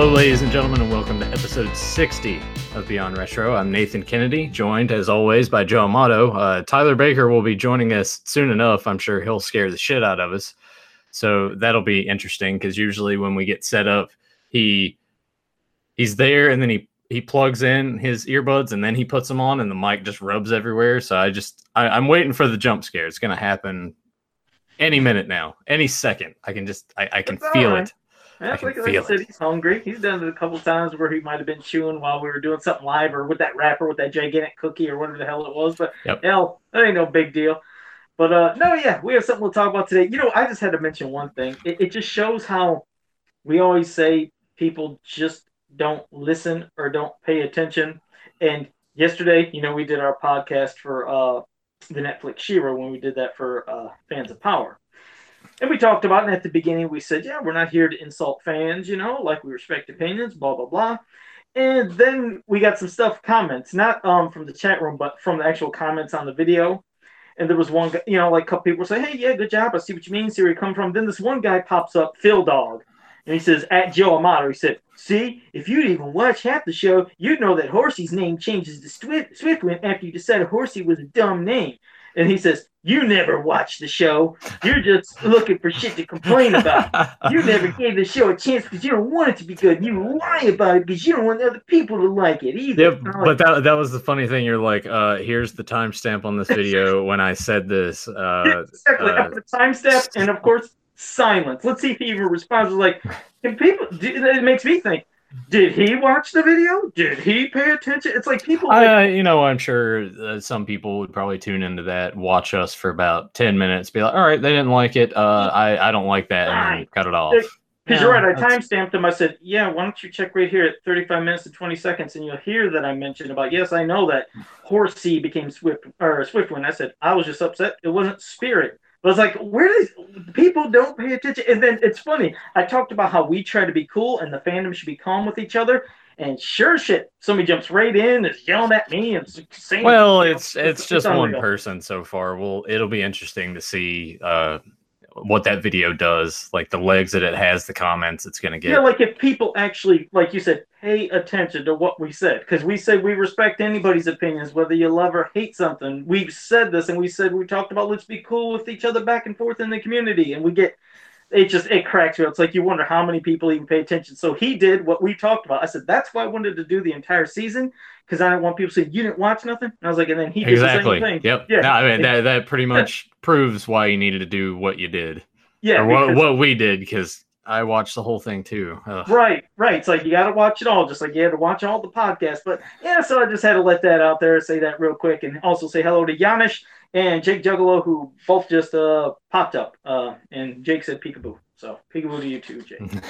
Hello, ladies and gentlemen, and welcome to episode 60 of Beyond Retro. I'm Nathan Kennedy, joined, as always, by Joe Amato. Tyler Baker will be joining us soon enough. I'm sure he'll scare the shit out of us. So that'll be interesting, because usually when we get set up, he's there, and then he plugs in his earbuds, and then he puts them on, and the mic just rubs everywhere. So I'm waiting for the jump scare. It's going to happen any minute now, any second. I can feel it. That's like I said, he's hungry. He's done it a couple times where he might have been chewing while we were doing something live, or with that wrapper with that gigantic cookie or whatever the hell it was. But hell, that ain't no big deal. But no, yeah, we have something we'll talk about today. You know, I just had to mention one thing. It just shows how we always say people just don't listen or don't pay attention. And yesterday, you know, we did our podcast for the Netflix She-Ra when we did that for Fans of Power. And we talked about it, and at the beginning we said, yeah, we're not here to insult fans, you know, like we respect opinions, blah, blah, blah. And then we got some comments, not from the chat room, but from the actual comments on the video. And there was one guy, you know, like a couple people say, hey, yeah, good job. I see what you mean. See where you come from. Then this one guy pops up, Phil Dog. And he says, at Joe Amato, he said, see, if you'd even watch half the show, you'd know that Horsey's name changes to Swiftwind after you decided Horsey was a dumb name. And he says, you never watched the show. You're just looking for shit to complain about. You never gave the show a chance because you don't want it to be good. You lie about it because you don't want other people to like it either. Yep, but that was the funny thing. You're like, here's the timestamp on this video when I said this. Exactly. I put a timestamp, and of course, silence. Let's see if he even responds. Like, can people? It makes me think. Did he watch the video? Did he pay attention? It's like people... you know, I'm sure some people would probably tune into that, watch us for about 10 minutes, be like, all right, they didn't like it. I don't like that, and then cut it off. Because you're right, I timestamped him. I said, yeah, why don't you check right here at 35 minutes and 20 seconds, and you'll hear that I mentioned about, yes, I know that Horsey became Swiftwind. I said, I was just upset. It wasn't Spirit. I was like, people don't pay attention. And then it's funny. I talked about how we try to be cool and the fandom should be calm with each other. And sure shit, somebody jumps right in, is yelling at me and saying. Well, it's just one person so far. Well, it'll be interesting to see what that video does, like the legs that it has, the comments it's going to get. Yeah, like if people actually, like you said, pay attention to what we said. Because we said we respect anybody's opinions, whether you love or hate something. We've said this, and we talked about let's be cool with each other back and forth in the community. And we get, it cracks me up. It's like you wonder how many people even pay attention. So he did what we talked about. I said, that's why I wanted to do the entire season, because I didn't want people to say, you didn't watch nothing. And I was like, and then he did the same thing. Yep. Yeah. No, I mean, that pretty much proves why you needed to do what you did. Yeah. Or what we did, because I watched the whole thing too. Ugh. Right. It's like you got to watch it all, just like you had to watch all the podcasts. But yeah, so I just had to let that out there, say that real quick, and also say hello to Yanish and Jake Juggalo, who both just popped up. And Jake said peekaboo. So peekaboo to you too, Jake.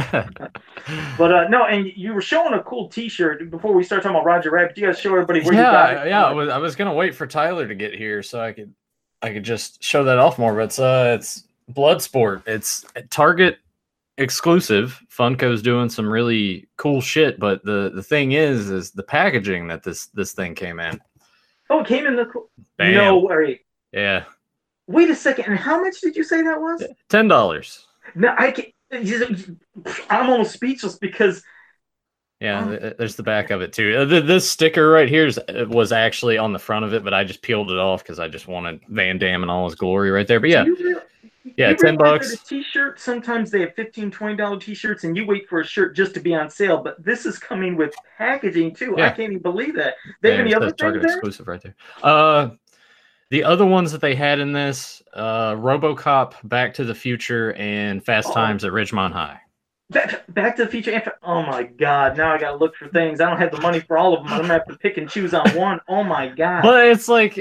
But no, and you were showing a cool T-shirt before we start talking about Roger Rabbit. You guys show everybody where you got it. Yeah, I was gonna wait for Tyler to get here so I could just show that off more. But it's Bloodsport. It's Target exclusive. Funko's doing some really cool shit, but the thing is the packaging that this thing came in. Oh, it came in the no worry. Yeah. Wait a second. And how much did you say that was? $10. No, I'm almost speechless because. Yeah, there's the back of it too. This sticker right here was actually on the front of it, but I just peeled it off because I just wanted Van Damme in all his glory right there. But yeah, yeah, $10. A T-shirt. Sometimes they have $15, $20 T-shirts, and you wait for a shirt just to be on sale. But this is coming with packaging too. Yeah. I can't even believe that. They have any other Target exclusive right there. The other ones that they had in this, RoboCop, Back to the Future, and Fast Times at Ridgemont High. Back to the Future. Oh my God! Now I gotta look for things. I don't have the money for all of them. I'm gonna have to pick and choose on one. Oh my God! But it's like,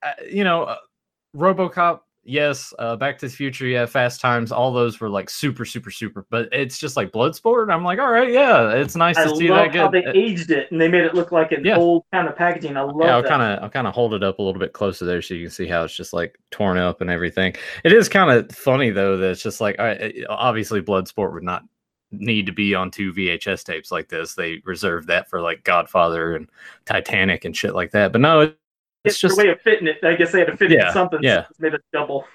RoboCop. Yes, Back to the Future, yeah, Fast Times, all those were like super, super, super. But it's just like Bloodsport. I'm like, all right, yeah, it's nice to see that. How they aged it and they made it look like an old kind of packaging. I love that. I'll kind of hold it up a little bit closer there so you can see how it's just like torn up and everything. It is kind of funny though that it's just like, obviously Bloodsport would not need to be on 2 VHS tapes like this. They reserved that for like Godfather and Titanic and shit like that. But no. It's just a way of fitting it. I guess they had to fit it in something. Yeah. So it's made it double.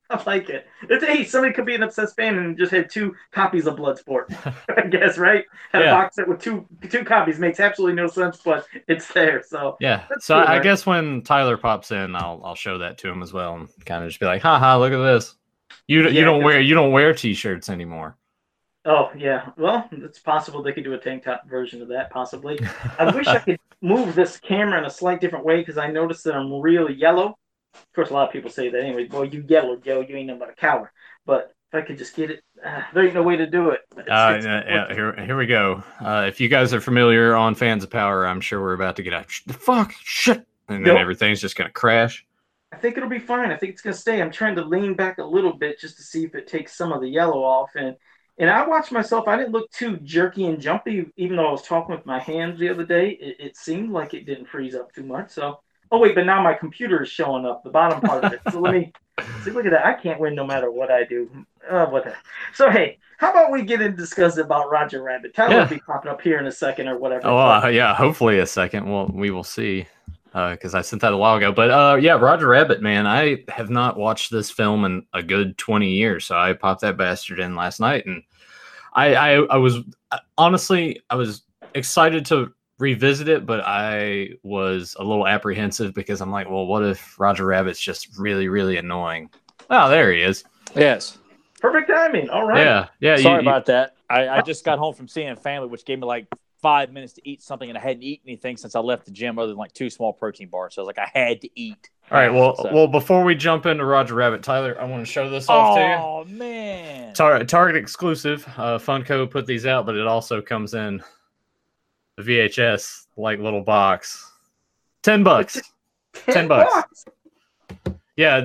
I like it. Hey, somebody could be an obsessed fan and just had 2 copies of Bloodsport. I guess, right? Had a box set with two copies. Makes absolutely no sense, but it's there. So yeah. So cool, I guess when Tyler pops in, I'll show that to him as well, and kind of just be like, haha, look at this. You don't wear t-shirts anymore. Oh yeah. Well, it's possible they could do a tank top version of that. Possibly. I wish I could move this camera in a slight different way because I noticed that I'm really yellow. Of course, a lot of people say that anyway. Boy, you yellow, Joe. You ain't nothing but a coward. But if I could just get it, there ain't no way to do it. Here we go. If you guys are familiar on Fans of Power, I'm sure we're about to get out. Fuck, shit. And then everything's just going to crash. I think it'll be fine. I think it's going to stay. I'm trying to lean back a little bit just to see if it takes some of the yellow off. And I watched myself. I didn't look too jerky and jumpy, even though I was talking with my hands the other day. It seemed like it didn't freeze up too much. So, oh wait, but now my computer is showing up, the bottom part of it. So let me see. Look at that. I can't win no matter what I do. So hey, how about we get and discuss about Roger Rabbit? Tyler will be popping up here in a second or whatever. Oh yeah, hopefully a second. Well, we will see. Because I sent that a while ago. But yeah, Roger Rabbit, man, I have not watched this film in a good 20 years. So I popped that bastard in last night. And I was honestly, I was excited to revisit it, but I was a little apprehensive because I'm like, well, what if Roger Rabbit's just really, really annoying? Oh, there he is. Yes. Perfect timing. All right. Yeah. Sorry about that. I just got home from seeing family, which gave me like 5 minutes to eat something, and I hadn't eaten anything since I left the gym other than like 2 small protein bars. So I was like, I had to eat. All right. Well, before we jump into Roger Rabbit, Tyler, I want to show this off to you. Oh, man. Target exclusive. Funko put these out, but it also comes in the VHS like little box. $10. $10. Yeah,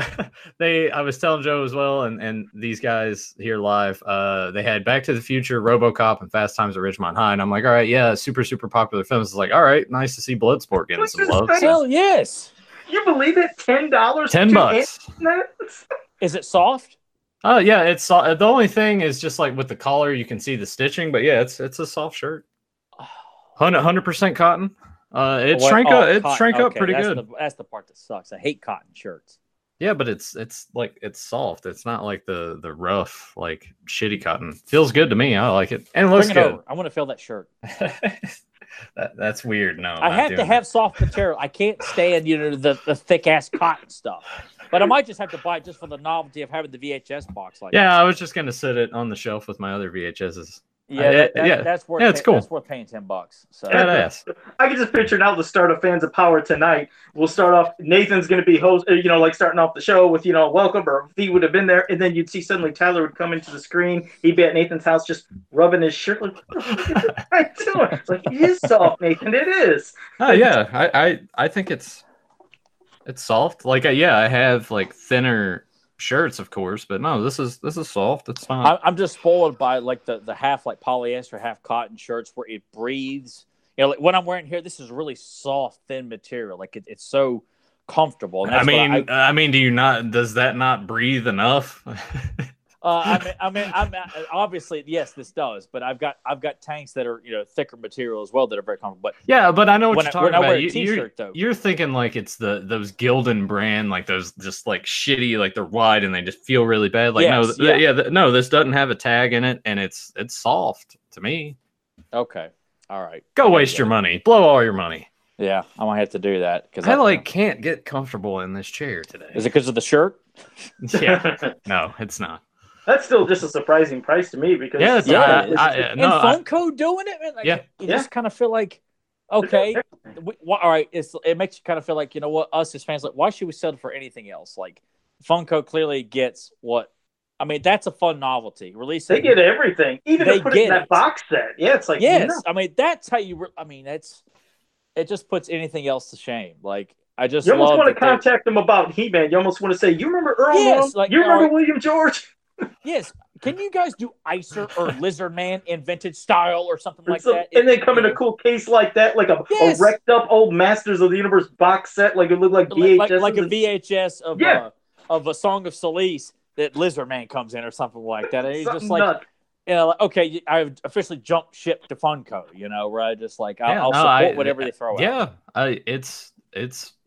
I was telling Joe as well, and these guys here live, they had Back to the Future, RoboCop, and Fast Times at Ridgemont High, and I'm like, all right, yeah, super, super popular films. It's like, all right, nice to see Bloodsport getting some love. Hell yes. You believe it? $10? $10. Is it soft? Oh yeah, it's soft. The only thing is just like with the collar, you can see the stitching, but yeah, it's a soft shirt. 100% cotton. It shrank up pretty good. That's the part that sucks. I hate cotton shirts. Yeah, but it's like it's soft. It's not like the rough, like shitty cotton. Feels good to me. I like it, and it looks good. Over. I want to feel that shirt. That's weird. No, I have to have soft material. I can't stand the thick ass cotton stuff. But I might just have to buy it just for the novelty of having the VHS box. I was just gonna sit it on the shelf with my other VHSs. Yeah, that's worth. Yeah, it's cool. That's worth paying $10. So badass. I can just picture now the start of Fans of Power tonight. We'll start off. Nathan's going to be host, like starting off the show with welcome, or he would have been there, and then you'd see suddenly Tyler would come into the screen. He'd be at Nathan's house just rubbing his shirt like, what the fuck is doing? It's like, it is soft, Nathan. It is. Oh yeah, I think it's soft. Like I have like thinner shirts, of course, but no, this is soft. It's fine. I'm just spoiled by like the half like polyester, half cotton shirts where it breathes. Like what I'm wearing here, this is really soft, thin material. Like it's so comfortable. I mean, does that not breathe enough? I mean, obviously, yes, this does, but I've got tanks that are thicker material as well that are very comfortable. But yeah, but I know what you're talking about. You're thinking like it's those Gildan brand, like those just like shitty, like they're wide and they just feel really bad. Like no, this doesn't have a tag in it, and it's soft to me. Okay, all right. Go waste your money, blow all your money. Yeah, I might have to do that because I can't get comfortable in this chair today. Is it because of the shirt? Yeah, no, it's not. That's still just a surprising price to me because Funko doing it, man. You just kind of feel like, okay, all right. It makes you kind of feel like, what, us as fans, like, why should we settle for anything else? Like, Funko clearly gets what. I mean, that's a fun novelty. Releasing, they get everything, even to put it in that box set. Yeah, it's like I mean, that's how you. It just puts anything else to shame. Like. You almost want to contact them about He-Man. You almost want to say, you remember Earl? Yes, you remember William George? Yes. Can you guys do Icer or Lizard Man in vintage style or something like that? And they come in a cool case like that, like a wrecked up old Masters of the Universe box set, like it looked like VHS. Like a VHS of a Song of Solace that Lizard Man comes in or something like that. And he's just like, okay, I've officially jumped ship to Funko, where I just like, I'll support whatever they throw out. Yeah, it's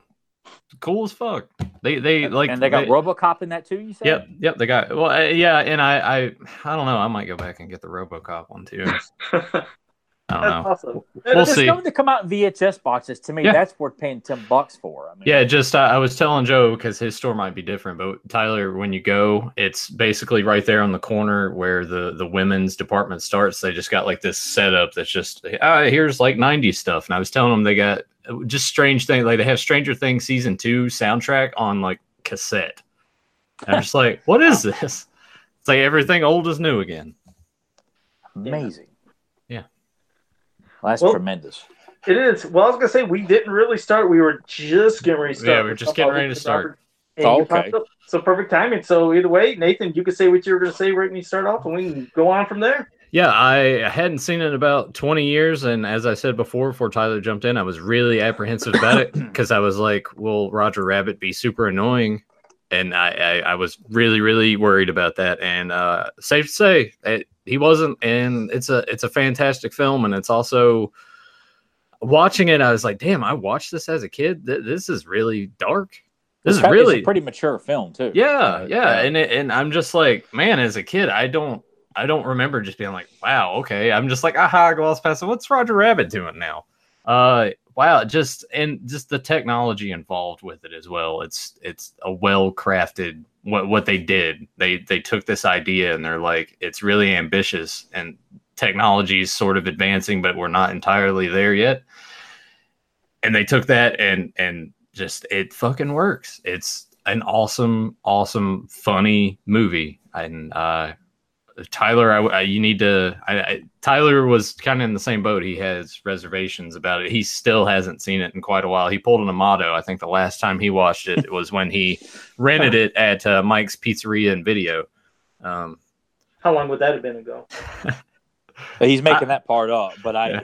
cool as fuck. They like, and they got RoboCop in that too. You said? Yep. They got yeah, and I don't know. I might go back and get the RoboCop one too. I don't know. Awesome. We'll see. It's going to come out in VHS boxes. To me, that's worth paying $10 for. I mean, yeah, just I was telling Joe because his store might be different, but Tyler, when you go, it's basically right there on the corner where the women's department starts. They just got like this setup that's just here's like 90s stuff, and I was telling them they got just strange things. Like they have Stranger Things season 2 soundtrack on like cassette. And I'm just like, what is this? It's like everything old is new again. Amazing. Yeah. Well, that's tremendous. It is. Well, I was gonna say we didn't really start. We were just getting ready to start. Yeah, we were just getting ready to start. Okay. So perfect timing. So either way, Nathan, you can say what you were gonna say right when you start off, and we can go on from there. Yeah, I hadn't seen it in about 20 years, and as I said before Tyler jumped in, I was really apprehensive about it because I was like, will Roger Rabbit be super annoying? And I was really, really worried about that. And safe to say, he wasn't. And it's a fantastic film, and it's also watching it. I was like, damn, I watched this as a kid. This is really dark. This is really it's a pretty mature film too. Yeah. And I'm just like, man, as a kid, I don't remember just being like, wow, okay. I'm just like, aha, gloss past it. What's Roger Rabbit doing now? Wow, just the technology involved with it as well. It's a well-crafted what they did. They took this idea and they're like, it's really ambitious and technology is sort of advancing, but we're not entirely there yet. And they took that and just it fucking works. It's an awesome, funny movie. And Tyler, you need to. Tyler was kind of in the same boat. He has reservations about it. He still hasn't seen it in quite a while. He pulled an Amato. I think the last time he watched it was when he rented it at Mike's Pizzeria and Video. How long would that have been ago? He's making that part up, but I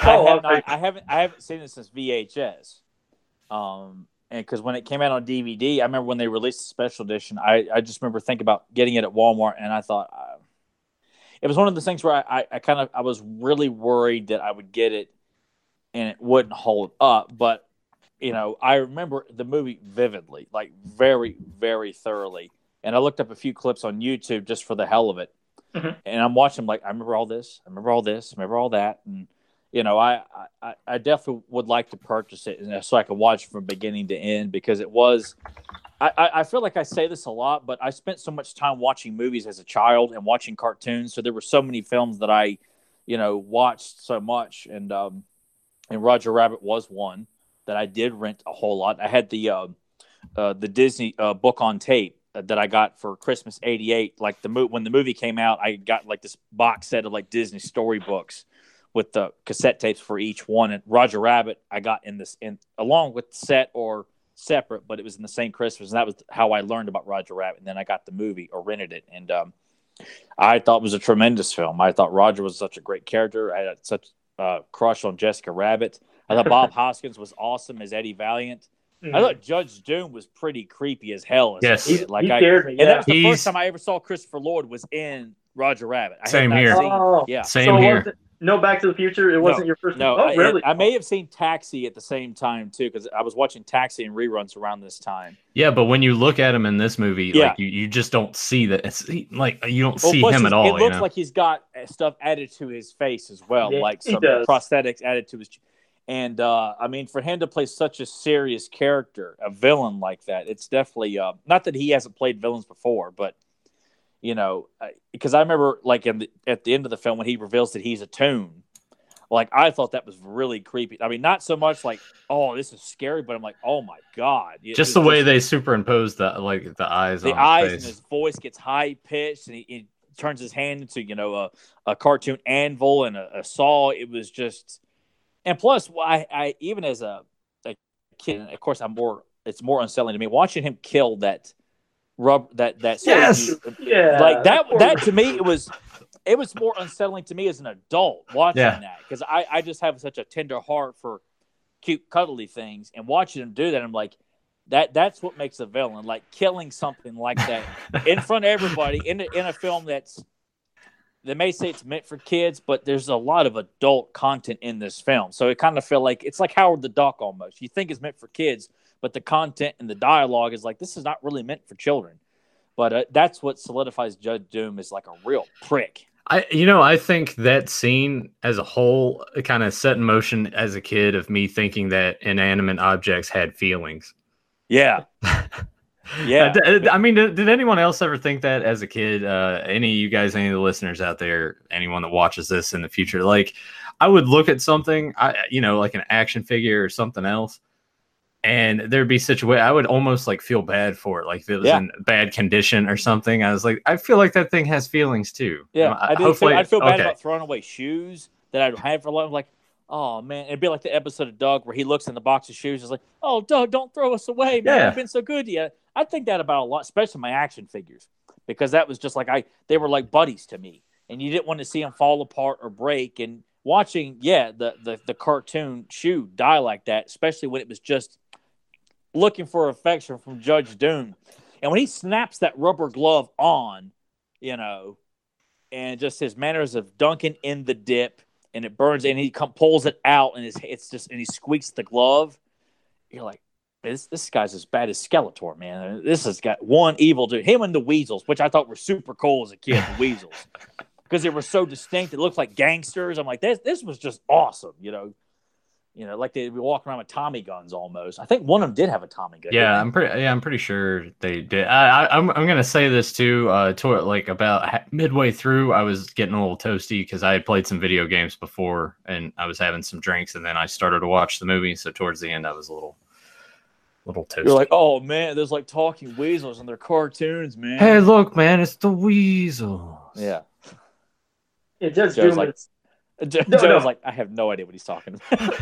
haven't seen it since VHS. And because when it came out on DVD, I remember when they released the special edition. I just remember thinking about getting it at Walmart, and I thought. It was one of those things where I was really worried that I would get it and it wouldn't hold up. But, I remember the movie vividly, like very, very thoroughly. And I looked up a few clips on YouTube just for the hell of it. Mm-hmm. And I'm watching like, I remember all this, I remember all this, I remember all that. And, I definitely would like to purchase it so I could watch it from beginning to end because it was – I feel like I say this a lot, but I spent so much time watching movies as a child and watching cartoons. So there were so many films that I, watched so much. And Roger Rabbit was one that I did rent a whole lot. I had the Disney book on tape that I got for Christmas '88. Like when the movie came out, I got like this box set of like Disney storybooks with the cassette tapes for each one. And Roger Rabbit, I got in along with the set or separate, but it was in the same Christmas, and that was how I learned about Roger Rabbit. And then I got the movie or rented it, and I thought it was a tremendous film. I thought Roger was such a great character. I had such a crush on Jessica Rabbit. I thought Bob Hoskins was awesome as Eddie Valiant. Mm-hmm. I thought Judge Doom was pretty creepy as hell. Yes, he scared me. Yeah. And that was the first time I ever saw Christopher Lloyd was in Roger Rabbit. Same here. Yeah, same here. No Back to the Future? It wasn't your first? No, really? I may have seen Taxi at the same time, too, because I was watching Taxi and reruns around this time. Yeah, but when you look at him in this movie, like you just don't see that. It's like you don't see him at all. It looks like he's got stuff added to his face as well, like some prosthetics added to his. And, for him to play such a serious character, a villain like that, it's definitely not that he hasn't played villains before, but because I remember like at the end of the film when he reveals that he's a Toon, like I thought that was really creepy. I mean, not so much like, oh, this is scary, but I'm like, oh my god, just the way they superimpose the eyes, the eyes, and his voice gets high pitched, and he turns his hand into a cartoon anvil and a saw. It was just, and plus, I even as a kid, of course, it's more unsettling to me watching him kill that. Yes, like that to me it was more unsettling to me as an adult watching that because I just have such a tender heart for cute cuddly things, and watching him do that I'm like that's what makes a villain, like killing something like that in front of everybody in a film they may say it's meant for kids, but there's a lot of adult content in this film, so it kind of feel like it's like Howard the Duck almost. You think it's meant for kids, but the content and the dialogue is like, this is not really meant for children. But that's what solidifies Judge Doom as like a real prick. I think that scene as a whole kind of set in motion as a kid of me thinking that inanimate objects had feelings. Yeah. Yeah. I mean, did anyone else ever think that as a kid? Any of you guys, any of the listeners out there, anyone that watches this in the future, like I would look at something, like an action figure or something else, and there'd be such a way I would almost like feel bad for it, like if it was in bad condition or something. I was like, I feel like that thing has feelings too. Yeah, I'd feel bad about throwing away shoes that I'd had for a long. Like, oh man, it'd be like the episode of Doug where he looks in the box of shoes, and is like, "Oh, Doug, don't throw us away, man. I've been so good to you." I think that about a lot, especially my action figures, because that was just like they were like buddies to me, and you didn't want to see them fall apart or break. And watching, the cartoon shoe die like that, especially when it was just looking for affection from Judge Doom. And when he snaps that rubber glove on, and just his manners of dunking in the dip and it burns and he pulls it out and he squeaks the glove. You're like, this guy's as bad as Skeletor, man. This has got one evil dude. Him and the Weasels, which I thought were super cool as a kid, the Weasels. Because they were so distinct. It looked like gangsters. I'm like, this was just awesome, like they'd be walking around with Tommy guns almost. I think one of them did have a Tommy gun. Yeah, I'm pretty sure they did. I'm gonna say this too. Like about midway through, I was getting a little toasty because I had played some video games before, and I was having some drinks, and then I started to watch the movie. So towards the end, I was a little toasty. You're like, oh man, there's like talking weasels in their cartoons, man. Hey, look, man, it's the Weasels. Yeah. It does do like. Joe's like, I have no idea what he's talking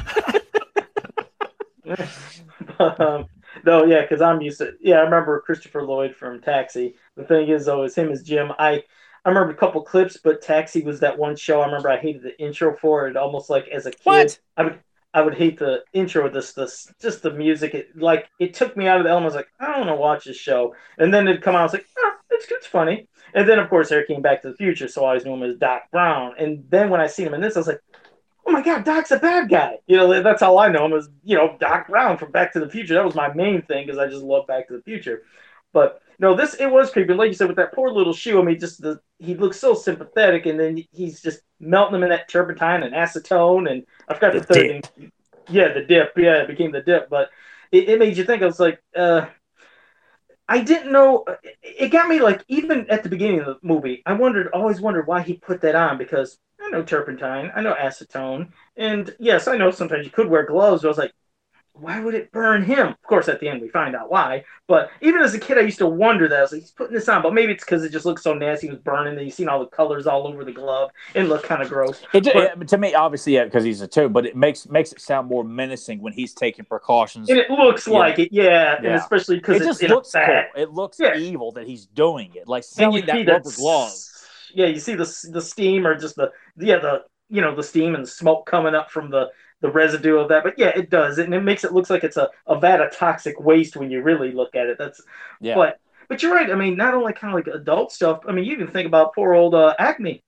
about. Because I'm used to. Yeah, I remember Christopher Lloyd from Taxi. The thing is, though, is him as Jim. I remember a couple clips, but Taxi was that one show. I remember I hated the intro for it. Almost like as a kid, what? I would hate the intro. This just the music. It took me out of the element. I was like, I don't want to watch this show. And then it'd come out. I was like, it's funny. And then, of course, there came Back to the Future, so I always knew him as Doc Brown. And then when I seen him in this, I was like, oh, my God, Doc's a bad guy. That's how I know him as, Doc Brown from Back to the Future. That was my main thing because I just love Back to the Future. But, it was creepy. Like you said, with that poor little shoe, I mean, he looks so sympathetic, and then he's just melting them in that turpentine and acetone, and I forgot the third thing. Yeah, the dip. Yeah, it became the dip. But it made you think. I was like, I didn't know. It got me like even at the beginning of the movie. I always wondered why he put that on because I know turpentine, I know acetone, and yes, I know sometimes you could wear gloves. But I was like, why would it burn him? Of course, at the end we find out why. But even as a kid, I used to wonder that. I was like, he's putting this on, but maybe it's because it just looks so nasty. He was burning, and you've seen all the colors all over the glove. It looked kind of gross. To me, obviously, yeah, because he's a toad, but it makes it sound more menacing when he's taking precautions. And it looks like it, yeah. And especially because it just looks cool. It looks evil that he's doing it, like selling that rubber glove. Yeah, you see the steam or just the steam and the smoke coming up from the residue of that. But yeah, it does. And it makes it look like it's a vat of toxic waste when you really look at it. But you're right. I mean, not only kind of like adult stuff. I mean, you can think about poor old Acme.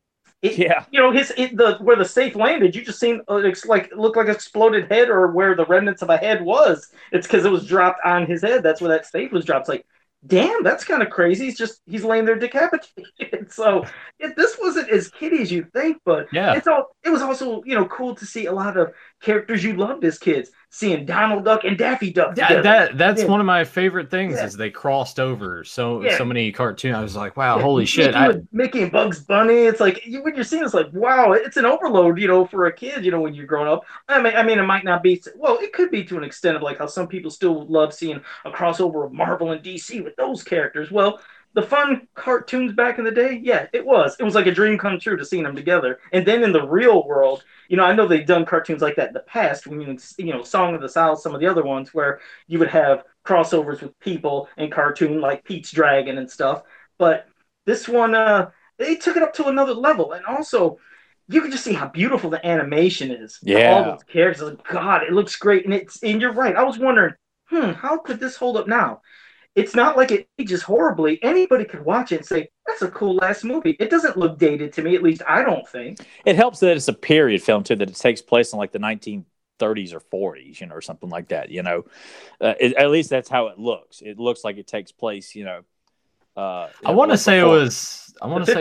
Where the safe landed, you just seen it looked like an exploded head or where the remnants of a head was. It's because it was dropped on his head. That's where that safe was dropped. It's like, damn, that's kind of crazy. He's laying there decapitated. So this wasn't as kiddie as you think, but it was also cool to see a lot of characters you loved as kids. Seeing Donald Duck and Daffy Duck together. That's one of my favorite things is they crossed over so many cartoons. I was like, wow, holy shit. Mickey and Bugs Bunny. It's like when you're seeing it's like, wow, it's an overload, for a kid, when you're growing up. I mean, it might not be, well, it could be to an extent of like how some people still love seeing a crossover of Marvel and DC with those characters. Well, the fun cartoons back in the day, it was like a dream come true to seeing them together. And then in the real world, I know they've done cartoons like that in the past. When Song of the South, some of the other ones where you would have crossovers with people and cartoon like Pete's Dragon and stuff. But this one, they took it up to another level, and also you can just see how beautiful the animation is. Yeah, all those characters. God, it looks great, and you're right. I was wondering, how could this hold up now? It's not like it ages horribly. Anybody could watch it and say, that's a cool last movie. It doesn't look dated to me, at least I don't think. It helps that it's a period film, too, that it takes place in like the 30s or 40s, or something like that. At least that's how it looks. It looks like it takes place, I want to say it was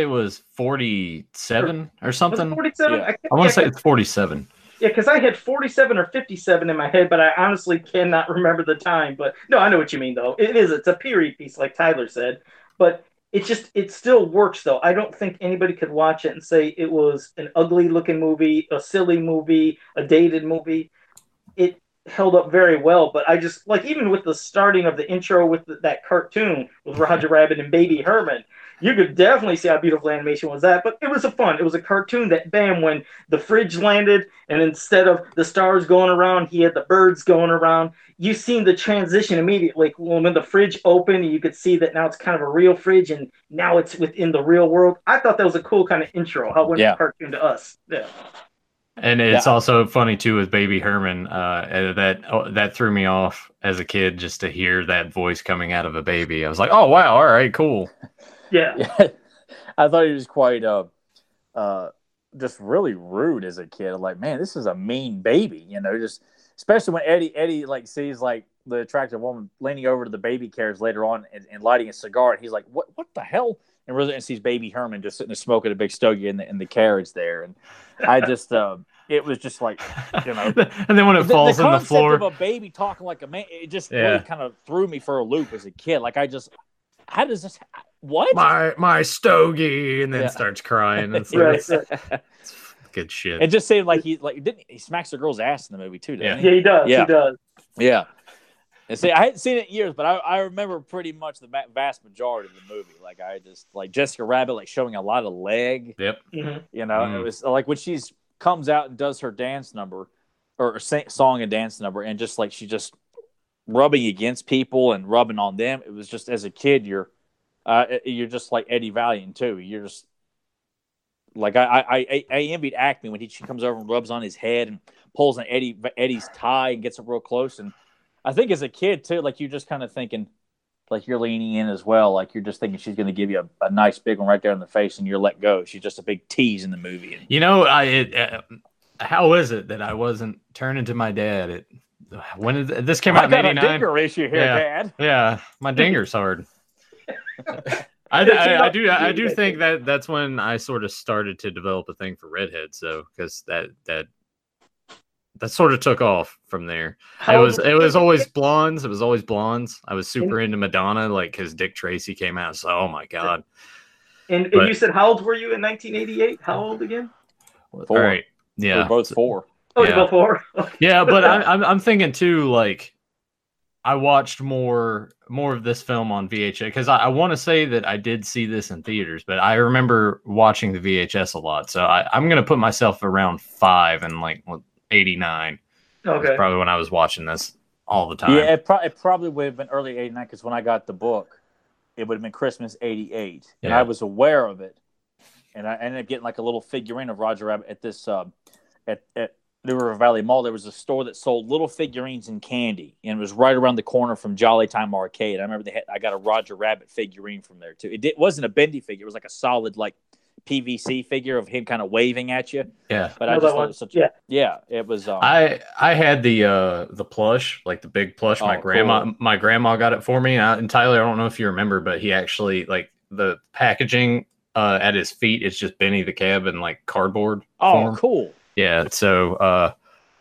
47 or something. 47? Yeah. I want to say it's 47. Yeah, because I had 47 or 57 in my head, but I honestly cannot remember the time. But no, I know what you mean, though. It's a period piece, like Tyler said. But it still works, though. I don't think anybody could watch it and say it was an ugly-looking movie, a silly movie, a dated movie. It held up very well, but I just, like, even with the starting of the intro with that cartoon with Roger Rabbit and Baby Herman, you could definitely see how beautiful animation was that. But it was it was a cartoon that, bam, when the fridge landed and instead of the stars going around, he had the birds going around. You seen the transition immediately. When the fridge opened, you could see that now it's kind of a real fridge and now it's within the real world. I thought that was a cool kind of intro, how it went from cartoon to us. Yeah. And it's also funny too with Baby Herman. That threw me off as a kid just to hear that voice coming out of a baby. I was like, oh wow, all right, cool. Yeah. I thought he was quite just really rude as a kid. I'm like, man, this is a mean baby, just especially when Eddie like sees like the attractive woman leaning over to the baby carriage later on and lighting a cigar, and he's like, what the hell? And sees Baby Herman just sitting there smoking a big stogie in the carriage there, and I just it was just like, and then when it falls on the floor, of a baby talking like a man, it just really kind of threw me for a loop as a kid. Like how does this? What? My stogie, and then starts crying. It's good shit. It just seemed like he smacks the girl's ass in the movie too. Doesn't he? Yeah, he does. Yeah. He does. Yeah. And see, I hadn't seen it in years, but I remember pretty much the vast majority of the movie. Like I just like Jessica Rabbit, like showing a lot of leg. Yep. Mm-hmm. It was like when she comes out and does her dance number, or song and dance number, and just like she just rubbing against people and rubbing on them. It was just as a kid, you're just like Eddie Valiant too. You're just like I envied Acme when she comes over and rubs on his head and pulls on Eddie's tie and gets up real close. And I think as a kid too, like you're just kind of thinking, like you're leaning in as well. Like you're just thinking she's going to give you a nice big one right there in the face, and you're let go. She's just a big tease in the movie. How is it that I wasn't turning to my dad? When this came out in '89? I got a dinger issue here, Dad. Yeah, my dinger's hard. I do think that's when I sort of started to develop a thing for redheads, though, because that sort of took off from there. It was always blondes. It was always blondes. I was super into Madonna, like because Dick Tracy came out. So, oh my god! And you said how old were you in 1988? How old again? 4. All right. Yeah, we're both 4. Oh, you're both 4. Yeah, but I'm thinking too, like I watched more of this film on VHS because I want to say that I did see this in theaters, but I remember watching the VHS a lot. So I'm gonna put myself around 5 and like 89. Okay, that's probably when I was watching this all the time. Yeah, it probably would have been early 89 because when I got the book, it would have been Christmas '88, and I was aware of it, and I ended up getting like a little figurine of Roger Rabbit at this at the River Valley Mall. There was a store that sold little figurines and candy, and it was right around the corner from Jolly Time Arcade. I remember I got a Roger Rabbit figurine from there too. It wasn't a bendy figure; it was like a solid like PVC figure of him kind of waving at you. Yeah, but I just thought it was such it was. I had the plush, like the big plush. My grandma got it for me. And Tyler, I don't know if you remember, but he actually like the packaging at his feet. It's just Benny the Cab in like cardboard. Oh, cool. Yeah, so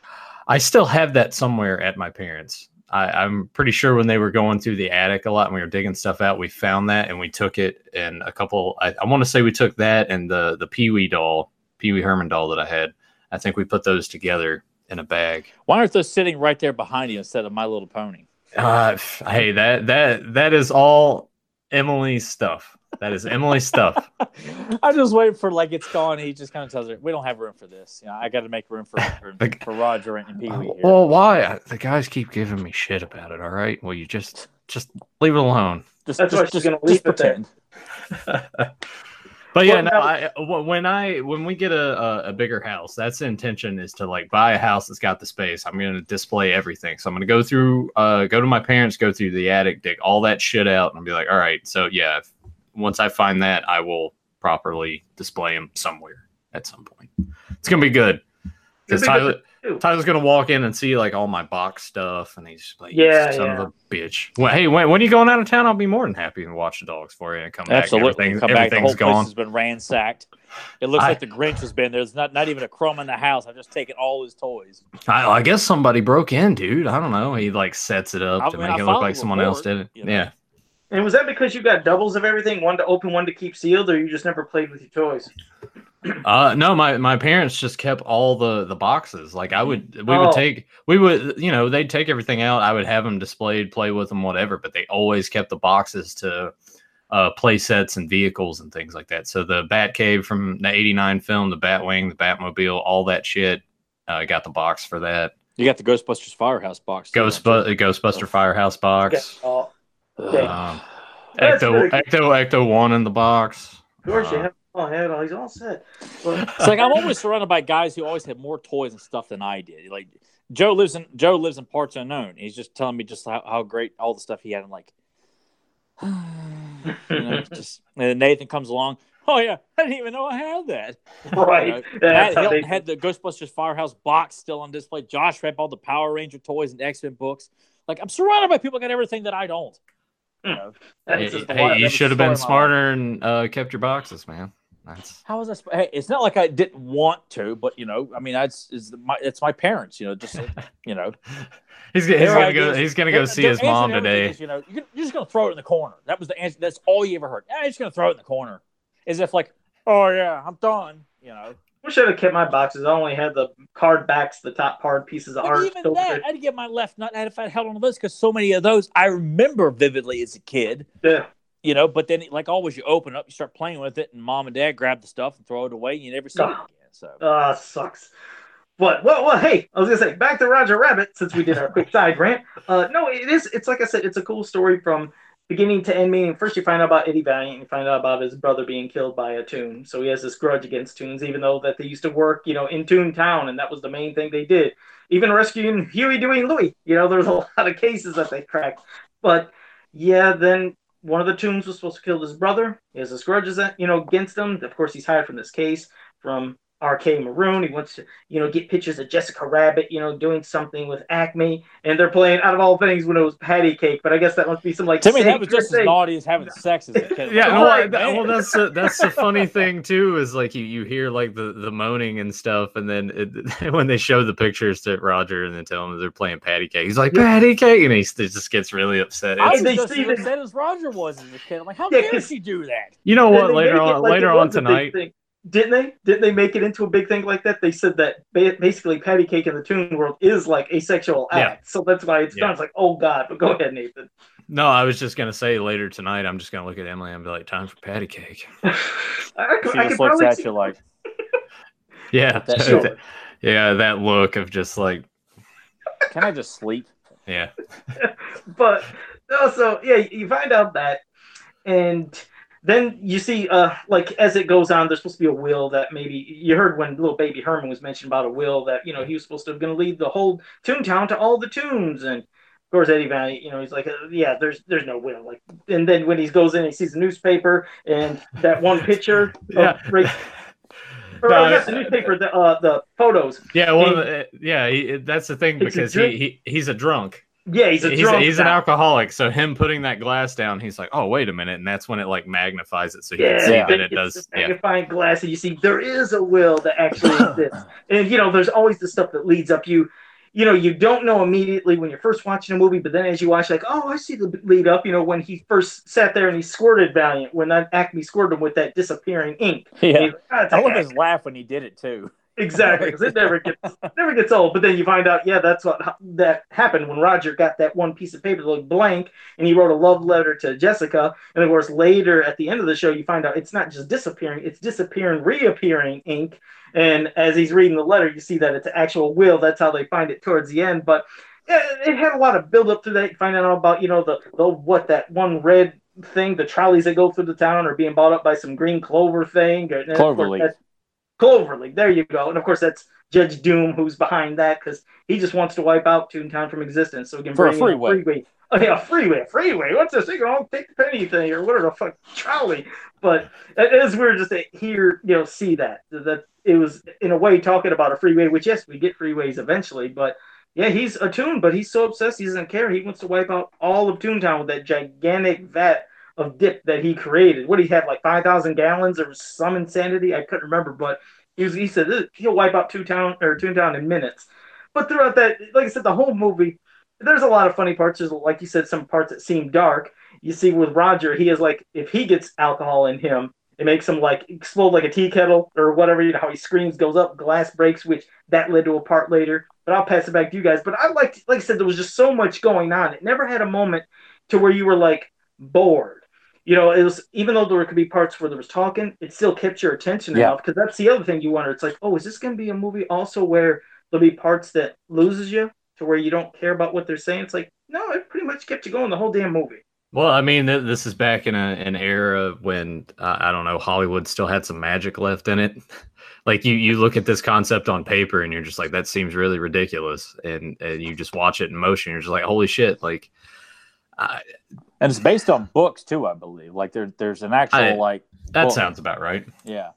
I still have that somewhere at my parents'. I'm pretty sure when they were going through the attic a lot and we were digging stuff out, we found that and we took it and a couple. I want to say we took that and the Pee Wee Herman doll that I had. I think we put those together in a bag. Why aren't those sitting right there behind you instead of My Little Pony? Hey, that is all Emily's stuff. That is Emily's stuff. I just wait for like it's gone. He just kind of tells her, "We don't have room for this. I got to make room for Roger and Pee Wee." Well, why? The guys keep giving me shit about it. All right. Well, you just leave it alone. That's why she's gonna leave it there. But yeah, when we get a bigger house, that's the intention is to like buy a house that's got the space. I'm going to display everything. So I'm going to go to my parents, go through the attic, dig all that shit out, and be like, all right. So yeah, once I find that, I will properly display them somewhere at some point. It's going to be good. Because Tyler's gonna walk in and see like all my box stuff, and he's like, son of a bitch. Well, hey, when are you going out of town? I'll be more than happy to watch the dogs for you and come back. Everything's back. The whole place has been ransacked. It looks like the Grinch has been there. There's not even a crumb in the house. I've just taken all his toys. I guess somebody broke in, dude. I don't know. He like sets it up to make it look like someone else did it. Yeah. And was that because you got doubles of everything, one to open, one to keep sealed, or you just never played with your toys? No, my parents just kept all the boxes. Like we would, you know, they'd take everything out. I would have them displayed, play with them, whatever. But they always kept the boxes to play sets and vehicles and things like that. So the Batcave from the '89 film, the Batwing, the Batmobile, all that shit. Got the box for that. You got the Ghostbusters Firehouse box. Ghostbuster Firehouse box. Ecto 1 in the box. Of course, you have. Oh, he's all set. It's like I'm always surrounded by guys who always have more toys and stuff than I did. Like Joe lives in parts unknown. He's just telling me just how great all the stuff he had. I'm like, just and then Nathan comes along. Oh yeah, I didn't even know I had that. Right. Matt Hilton had the Ghostbusters Firehouse box still on display. Josh had all the Power Ranger toys and X-Men books. Like I'm surrounded by people that got everything that I don't. Hey, you should have been smarter and kept your boxes, man. How was that? Hey, it's not like I didn't want to, but I mean, it's my parents. Just he's gonna go see his mom today. Is, you're just gonna throw it in the corner. That was the answer. That's all you ever heard. Yeah, you're just gonna throw it in the corner, as if like, oh yeah, I'm done. I should have kept my boxes. I only had the card backs, the top card pieces of art. Even that, I'd get my left nut if I held on to those because so many of those I remember vividly as a kid. Yeah. But then, like always, you open it up, you start playing with it, and mom and dad grab the stuff and throw it away, and you never see it again. So, sucks. But well, hey, I was gonna say back to Roger Rabbit since we did our quick side rant. No, it's like I said, it's a cool story from beginning to end. Meaning, first you find out about Eddie Valiant, you find out about his brother being killed by a Toon, so he has this grudge against Toons, even though that they used to work, in Toontown, and that was the main thing they did. Even rescuing Huey, Dewey, and Louie. There's a lot of cases that they cracked. But yeah, then one of the Toons was supposed to kill his brother. He has this grudge, against him. Of course, he's hired from this case from RK Maroon. He wants to, get pictures of Jessica Rabbit, doing something with Acme, and they're playing out of all things when it was Patty Cake. But I guess that must be some like. To me, that was just as naughty as having sex as a kid. Yeah, that's the funny thing too. Is like you hear like the moaning and stuff, and then when they show the pictures to Roger and then tell him they're playing Patty Cake, he's like Patty Cake, and he just gets really upset. I was just as upset as Roger was as a kid. I'm like, how dare she do that? You know what? Later on tonight. Didn't they make it into a big thing like that? They said that basically Patty Cake in the Toon world is like a sexual act. So that's why it's done. It's like, oh God, but go ahead, Nathan. No, I was just going to say later tonight, I'm just going to look at Emily and be like, time for Patty Cake. She just looks at you like. Yeah. Yeah, that look of just like. Can I just sleep? Yeah. But also, you find out that, and then you see, like, as it goes on, there's supposed to be a will that maybe you heard when little baby Herman was mentioned about a will that, he was supposed to have going to lead the whole Toontown to all the Toons. And of course, Eddie Valiant, he's like, there's no will. Like, and then when he goes in, he sees the newspaper and that one picture. The newspaper, the photos. Yeah, that's the thing because he's a drunk. Yeah, he's an alcoholic. So him putting that glass down, he's like, oh, wait a minute. And that's when it like magnifies it. So you can see that it does. Magnifying glass. And you see there is a will that actually exists. And, there's always the stuff that leads up you. You don't know immediately when you're first watching a movie, but then as you watch, like, oh, I see the lead up, when he first sat there and he squirted Valiant, when that Acme squirted him with that disappearing ink. Yeah. I love his laugh when he did it too. Exactly, because it never gets old. But then you find out, that's what that happened when Roger got that one piece of paper that looked blank, and he wrote a love letter to Jessica. And of course, later at the end of the show, you find out it's not just disappearing; it's disappearing, reappearing ink. And as he's reading the letter, you see that it's an actual will. That's how they find it towards the end. But it had a lot of build up to that. You find out about that one red thing, the trolleys that go through the town are being bought up by some green clover thing. Cloverleaf, there you go. And of course, that's Judge Doom who's behind that because he just wants to wipe out Toontown from existence. So he can bring a Oh yeah, freeway. What's this thing? I'll take the penny thing or whatever the fuck trolley. But it is weird just to hear, see that it was in a way talking about a freeway. Which yes, we get freeways eventually, but yeah, he's a Toon, but he's so obsessed he doesn't care. He wants to wipe out all of Toontown with that gigantic vat of dip that he created. What he had, like 5,000 gallons or some insanity. I couldn't remember, but he said he'll wipe out Toontown in minutes. But throughout that, like I said, the whole movie, there's a lot of funny parts. There's, like you said, some parts that seem dark. You see with Roger, he is like, if he gets alcohol in him, it makes him like explode like a tea kettle or whatever. You know how he screams, goes up, glass breaks, which that led to a part later. But I'll pass it back to you guys. But I like I said, there was just so much going on. It never had a moment to where you were like bored. It was, even though there could be parts where there was talking, it still kept your attention enough. Because that's the other thing you wonder. It's like, oh, is this going to be a movie also where there'll be parts that loses you to where you don't care about what they're saying? It's like, no, it pretty much kept you going the whole damn movie. Well, I mean, this is back in an era when, I don't know, Hollywood still had some magic left in it. Like, you look at this concept on paper and you're just like, that seems really ridiculous. And you just watch it in motion. You're just like, holy shit. Like, and it's based on books, too, I believe. Like, there's an actual, That book. Sounds about right. Yeah.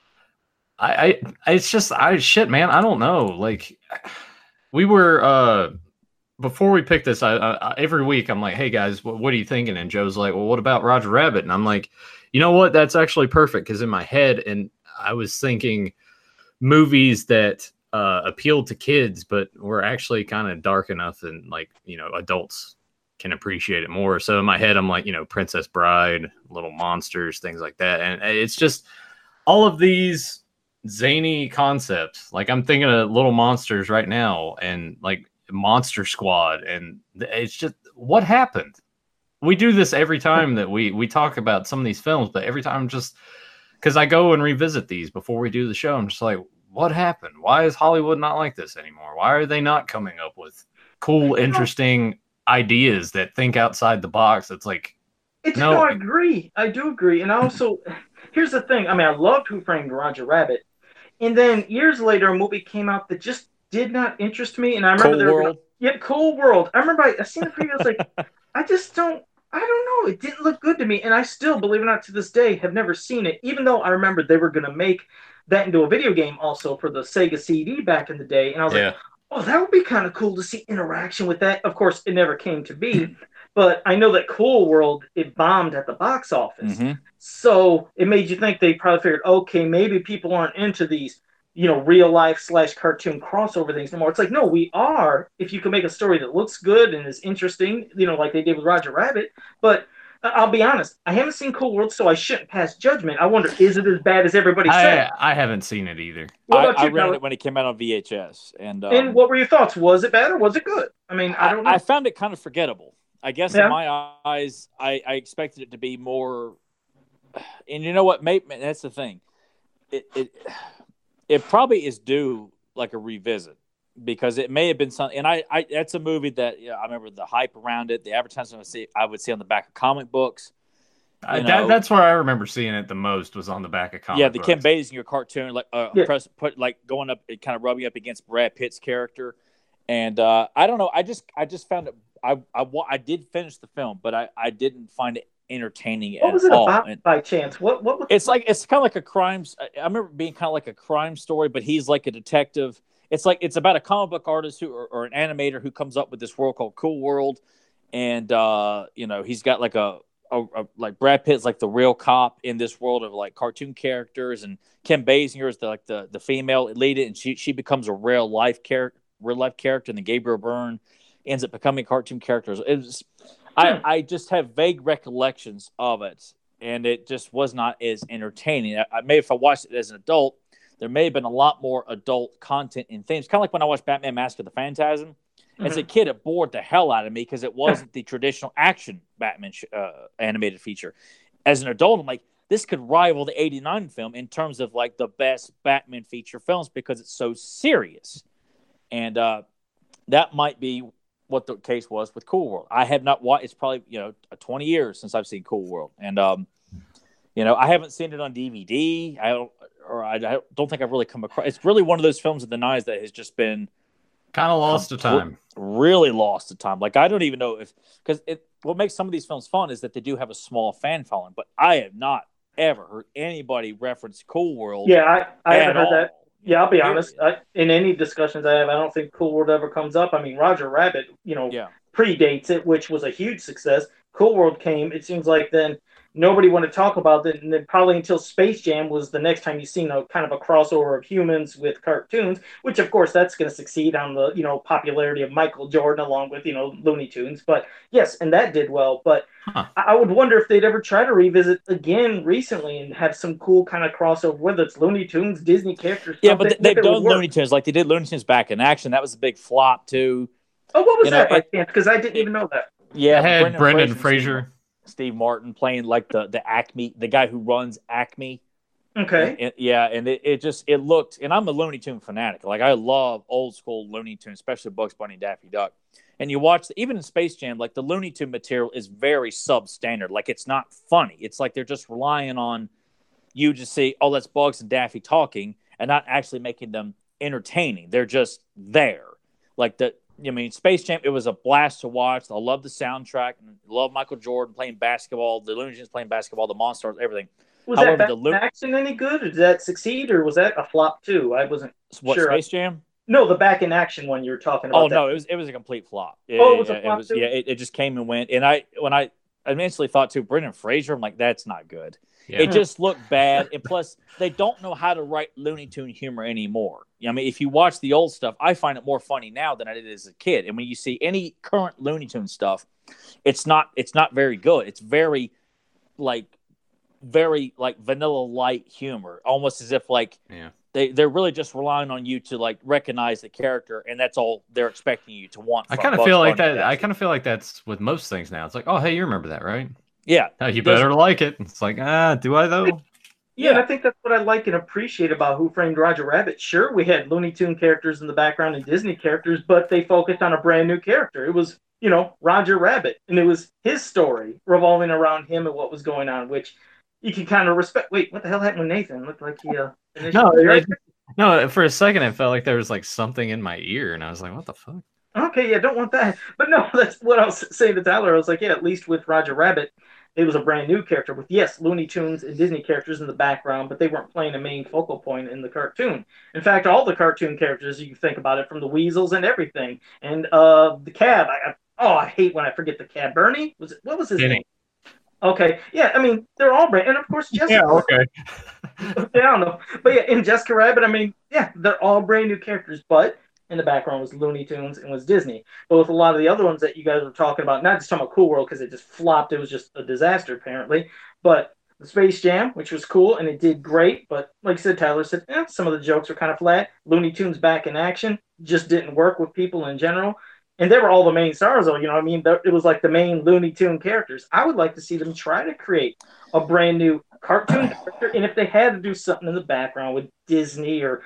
It's just, shit, man. I don't know. Like, we were, before we picked this, I every week I'm like, hey guys, what are you thinking? And Joe's like, well, what about Roger Rabbit? And I'm like, you know what? That's actually perfect. Because in my head, and I was thinking movies that appealed to kids, but were actually kind of dark enough and like, adults can appreciate it more. So in my head, I'm like, Princess Bride, Little Monsters, things like that. And it's just all of these zany concepts. Like I'm thinking of Little Monsters right now and like Monster Squad. And it's just, what happened? We do this every time that we talk about some of these films, but every time just because I go and revisit these before we do the show, I'm just like, what happened? Why is Hollywood not like this anymore? Why are they not coming up with cool, interesting ideas that think outside the box? It's like, no, I agree. I do agree. And also, here's the thing. I mean, I loved Who Framed Roger Rabbit. And then years later, a movie came out that just did not interest me. And I remember Cool World. I remember I seen the preview. I was like, I don't know. It didn't look good to me. And I still, believe it or not, to this day, have never seen it, even though I remember they were going to make that into a video game also for the Sega CD back in the day. And I was like, oh, that would be kind of cool to see interaction with that. Of course, it never came to be. But I know that Cool World, it bombed at the box office. Mm-hmm. So it made you think they probably figured, okay, maybe people aren't into these, real life / cartoon crossover things anymore. It's like, no, we are, if you can make a story that looks good and is interesting, like they did with Roger Rabbit. But I'll be honest, I haven't seen Cool World, so I shouldn't pass judgment. I wonder, is it as bad as everybody said? I haven't seen it either. I rented it when it came out on VHS. And what were your thoughts? Was it bad or was it good? I mean, I don't know. I found it kind of forgettable. I guess in my eyes, I expected it to be more. And you know what? Maybe that's the thing. It probably is due like a revisit because it may have been something. And I that's a movie that I remember the hype around it, the advertisement I would see on the back of comic books. That's where I remember seeing it the most was on the back of comic books. Yeah, the Kim Basinger cartoon, going up, kind of rubbing up against Brad Pitt's character. And I don't know. I just found it. I did finish the film, but I didn't find it entertaining at all. What was it about by chance? What it's like? It's kind of like a crime. I remember being kind of like a crime story, but he's like a detective. It's about a comic book artist or an animator who comes up with this world called Cool World, and he's got like like Brad Pitt's like the real cop in this world of like cartoon characters, and Kim Basinger is the female lead, and she becomes a real life character, and then Gabriel Byrne ends up becoming cartoon characters. I just have vague recollections of it, and it just was not as entertaining. Maybe if I watched it as an adult, there may have been a lot more adult content in things. Kind of like when I watched Batman Mask of the Phantasm. Mm-hmm. As a kid, it bored the hell out of me because it wasn't the traditional action Batman animated feature. As an adult, I'm like, this could rival the 89 film in terms of like the best Batman feature films because it's so serious. And that might be what the case was with Cool World. I have not watched. It's probably 20 years since I've seen Cool World, and I haven't seen it on DVD. I don't think I've really come across. It's really one of those films of the 90s that has just been kind of lost to time. Really lost to time. Like I don't even know because what makes some of these films fun is that they do have a small fan following. But I have not ever heard anybody reference Cool World. Yeah, I haven't heard that. Yeah, I'll be honest. In any discussions I have, I don't think Cool World ever comes up. I mean, Roger Rabbit, predates it, which was a huge success. Cool World came. It seems like then nobody wanted to talk about it, and then probably until Space Jam was the next time you seen a kind of a crossover of humans with cartoons, which of course that's going to succeed on the popularity of Michael Jordan along with Looney Tunes. But yes, and that did well. But I would wonder if they'd ever try to revisit again recently and have some cool kind of crossover, whether it's Looney Tunes, Disney characters. Yeah, but they've done Looney Tunes, like they did Looney Tunes Back in Action. That was a big flop too. Oh, what was that by chance? Because I didn't even know that. Yeah, it had Brendan Fraser. Steve Martin playing like the Acme, the guy who runs Acme. Okay. And it looked, and I'm a Looney Tune fanatic. Like I love old school Looney Tunes, especially Bugs Bunny and Daffy Duck. And you watch, even in Space Jam, like the Looney Tune material is very substandard. Like it's not funny. It's like they're just relying on you to see, oh, that's Bugs and Daffy talking, and not actually making them entertaining. They're just there. Like Space Jam, it was a blast to watch. I love the soundtrack. I love Michael Jordan playing basketball, the Looney Tunes playing basketball, the Monsters, everything. Was that Back in Action any good? Or did that succeed, or was that a flop too? I wasn't sure. Space Jam? No, the Back in Action one you were talking about. Oh, no, it was a complete flop. It was a flop too? Yeah, it just came and went. And when I immensely thought too, Brendan Fraser, I'm like, that's not good. Yeah. It just looked bad. And plus, they don't know how to write Looney Tune humor anymore. I mean, if you watch the old stuff, I find it more funny now than I did as a kid. And when you see any current Looney Tune stuff, it's not very good. It's very vanilla light humor, almost as if they're really just relying on you to like recognize the character, and that's all they're expecting you to want. I kind of feel like that. I kind of feel like that's with most things now. It's like, oh, hey, you remember that, right? Yeah. Oh, you better like it. It's like, do I though? Yeah, and I think that's what I like and appreciate about Who Framed Roger Rabbit. Sure, we had Looney Tune characters in the background and Disney characters, but they focused on a brand new character. It was, Roger Rabbit, and it was his story revolving around him and what was going on, which you can kind of respect. Wait, what the hell happened with Nathan? It looked like he No, for a second it felt like there was like something in my ear, and I was like, what the fuck? Okay, yeah, don't want that. But no, that's what I was saying to Tyler. I was like, yeah, at least with Roger Rabbit, it was a brand new character with, yes, Looney Tunes and Disney characters in the background, but they weren't playing a main focal point in the cartoon. In fact, all the cartoon characters, you think about it, from the Weasels and everything. And the Cab, I hate when I forget the Cab. Bernie? What was his name? Okay, yeah, I mean, they're all brand, and of course, Jessica. Yeah, okay. I don't know. But yeah, in Jessica Rabbit, I mean, yeah, they're all brand new characters, but in the background was Looney Tunes and was Disney. But with a lot of the other ones that you guys were talking about, not just talking about Cool World because it just flopped, it was just a disaster apparently, but the Space Jam, which was cool and it did great, but like I said, Tyler said, some of the jokes were kind of flat. Looney Tunes Back in Action just didn't work with people in general. And they were all the main stars, though. I mean, it was like the main Looney Tune characters. I would like to see them try to create a brand new cartoon character. And if they had to do something in the background with Disney or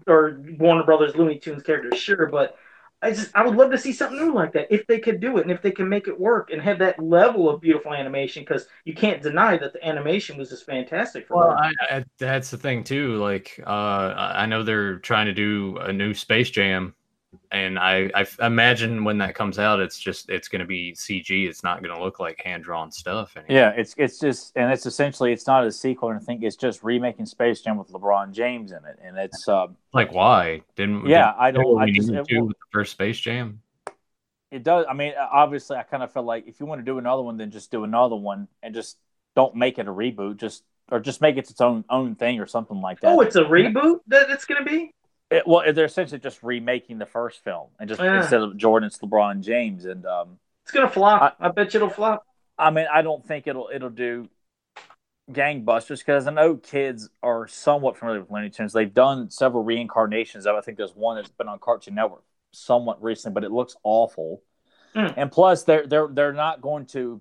Warner Brothers Looney Tunes characters, sure. But I would love to see something new like that if they could do it and if they can make it work and have that level of beautiful animation, because you can't deny that the animation was just fantastic. That's the thing too. Like, I know they're trying to do a new Space Jam. And I imagine when that comes out, it's going to be CG. It's not going to look like hand-drawn stuff anymore. Yeah, it's just, and it's essentially, it's not a sequel or anything. It's just remaking Space Jam with LeBron James in it, and it's like, why didn't? Yeah, I just with the first Space Jam. It does. I mean, obviously, I kind of felt like if you want to do another one, then just do another one, and just don't make it a reboot. Just make it its own thing or something like that. Oh, it's a reboot that it's going to be. They're essentially just remaking the first film, and just instead of Jordan, it's LeBron James, and it's gonna flop. I bet you it'll flop. I mean, I don't think it'll do gangbusters, because I know kids are somewhat familiar with Looney Tunes. They've done several reincarnations of. I think there's one that's been on Cartoon Network somewhat recently, but it looks awful. And plus, they're not going to.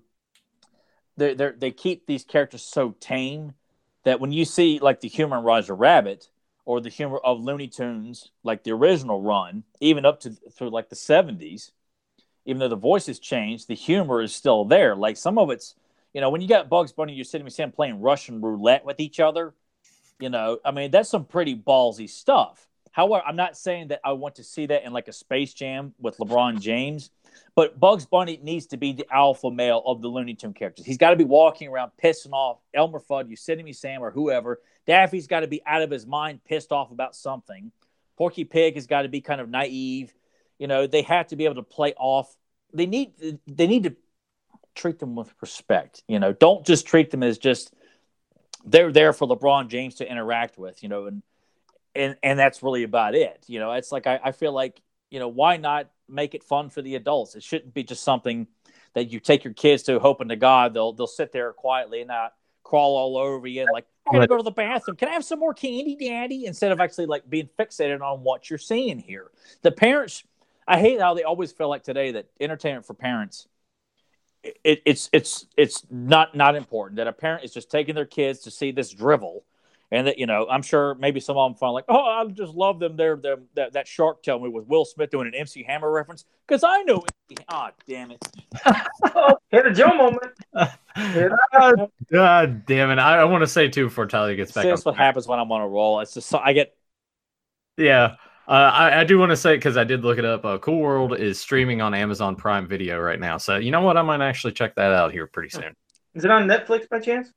They keep these characters so tame that when you see like the humor in Roger Rabbit, or the humor of Looney Tunes, like the original run, even up to through like the 70s, even though the voices changed, the humor is still there. Like some of it's, when you got Bugs Bunny, you're sitting with him playing Russian roulette with each other, I mean, that's some pretty ballsy stuff. However, I'm not saying that I want to see that in like a Space Jam with LeBron James, but Bugs Bunny needs to be the alpha male of the Looney Tune characters. He's got to be walking around pissing off Elmer Fudd, Yosemite Sam, or whoever. Daffy's got to be out of his mind, pissed off about something. Porky Pig has got to be kind of naive. They have to be able to play off. They need to treat them with respect. Don't just treat them as just they're there for LeBron James to interact with. And that's really about it. It's like I feel like why not make it fun for the adults? It shouldn't be just something that you take your kids to, hoping to God they'll sit there quietly and not crawl all over you and like, I gotta go to the bathroom. Can I have some more candy, Daddy? Instead of actually like being fixated on what you're seeing here. The parents, I hate how they always feel like today that entertainment for parents, it's not important. That a parent is just taking their kids to see this drivel, and that I'm sure maybe some of them find like, oh, I just love them. That Shark Tale movie with Will Smith doing an MC Hammer reference because I know. Oh, damn it! Hit a Joe moment. God damn it! I want to say too before Tyler gets back. That's what happens when I'm on a roll. It's just I get. Yeah. I do want to say, because I did look it up, Cool World is streaming on Amazon Prime Video right now. So you know what? I might actually check that out here pretty soon. Is it on Netflix by chance?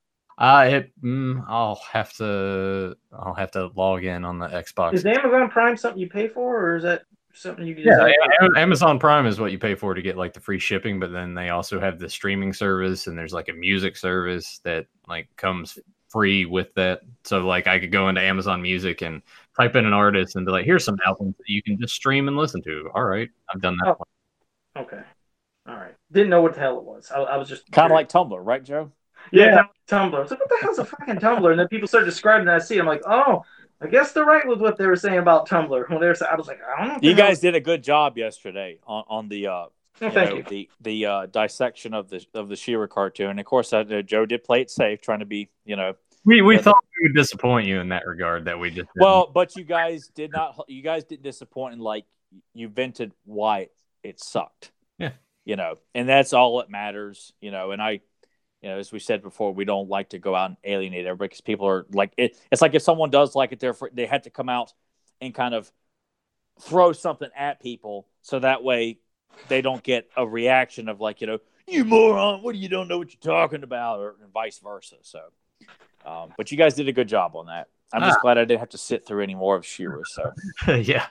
I'll have to log in on the Xbox. Is Amazon Prime something you pay for, or is that something you can Amazon Prime is what you pay for to get like the free shipping, but then they also have the streaming service, and there's like a music service that like comes free with that. So like I could go into Amazon Music and type in an artist and be like, here's some albums that you can just stream and listen to. All right, I've done that. Oh. Okay. All right. Didn't know what the hell it was. I was just kind of like Tumblr, right, Joe? Yeah, Tumblr. I was like, what the hell's a fucking Tumblr? And then people start describing it. I see. I'm like, oh, I guess they're right with what they were saying about Tumblr. When they were, I was like, I don't know. You guys did a good job yesterday on the thank you. The dissection of the She-Ra cartoon. And of course, Joe did play it safe, trying to be We thought we would disappoint you in that regard. That we just didn't. Well, but you guys did not. You guys didn't disappoint, and like you vented why it sucked. Yeah, and that's all that matters. And I, as we said before, we don't like to go out and alienate everybody because people are like it. It's like if someone does like it, they had to come out and kind of throw something at people, so that way they don't get a reaction of like you moron, what do you don't know what you're talking about, or vice versa. So. But you guys did a good job on that. I'm just glad I didn't have to sit through any more of She-Ra. So yeah,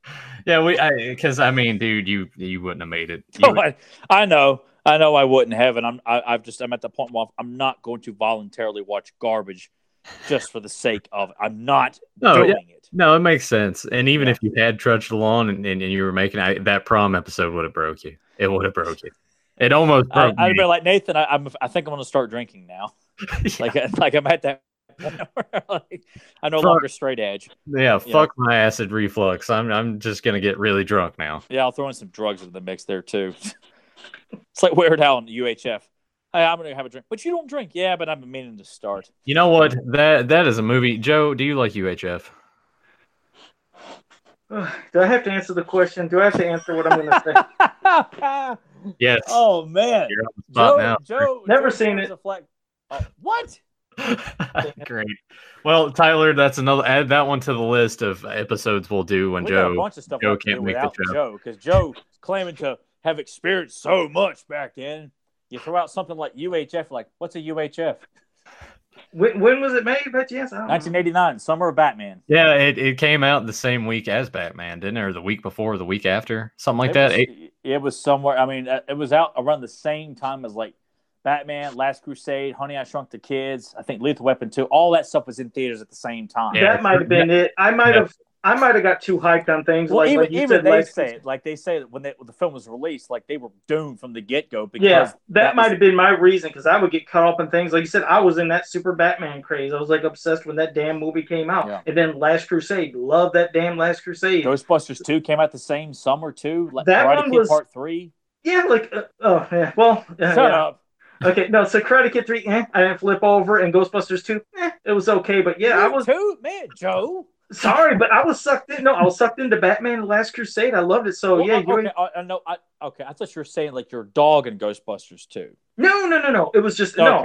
because I mean, dude, you wouldn't have made it. I know I wouldn't have, and I'm at the point where I'm not going to voluntarily watch garbage just for the sake of I'm not doing it. No, it makes sense. And even if you had trudged along and you were making that prom episode would have broke you. It would have broke you. It almost broke me. I'd be like, Nathan, I think I'm going to start drinking now. Like I'm at that point where I'm no longer straight edge. Yeah, fuck my acid reflux. I'm just gonna get really drunk now. Yeah, I'll throw in some drugs into the mix there too. It's like Weird Al in UHF. Hey, I'm gonna have a drink, but you don't drink. Yeah, but I've been meaning to start. You know what? That is a movie. Joe, do you like UHF? Do I have to answer the question? Do I have to answer what I'm gonna say? Yes. Oh man, you're on the spot now. Joe, never seen it. What? Great. Well, Tyler, that's another. Add that one to the list of episodes we'll do when Joe. Got a bunch of stuff Joe can't make the show because Joe claiming to have experienced so much back then. You throw out something like UHF, like what's a UHF? When was it made? But yes, 1989, Summer of Batman. Yeah, it came out the same week as Batman, didn't it? Or the week before, or the week after, something like that. It was somewhere. I mean, it was out around the same time as like Batman, Last Crusade, Honey, I Shrunk the Kids. I think Lethal Weapon 2. All that stuff was in theaters at the same time. Yeah, that might have been it. I might have got too hyped on things. Well, like even they say it. Like they say that when the film was released, like they were doomed from the get-go. Yeah, that might have been my reason because I would get caught up in things. Like you said, I was in that super Batman craze. I was like obsessed when that damn movie came out. Yeah. And then Last Crusade. Love that damn Last Crusade. Ghostbusters 2 came out the same summer too. That Karate one Kid was Part 3. Yeah, like yeah. Well, shut up. Okay, no, so Karate Kid 3, I didn't flip over, and Ghostbusters 2, it was okay, but yeah, I was man, Joe. Sorry, but I was sucked in. No, I was sucked into Batman: The Last Crusade. I loved it. So well, yeah, okay. I thought you were saying like your dog in Ghostbusters 2. No. It was just no.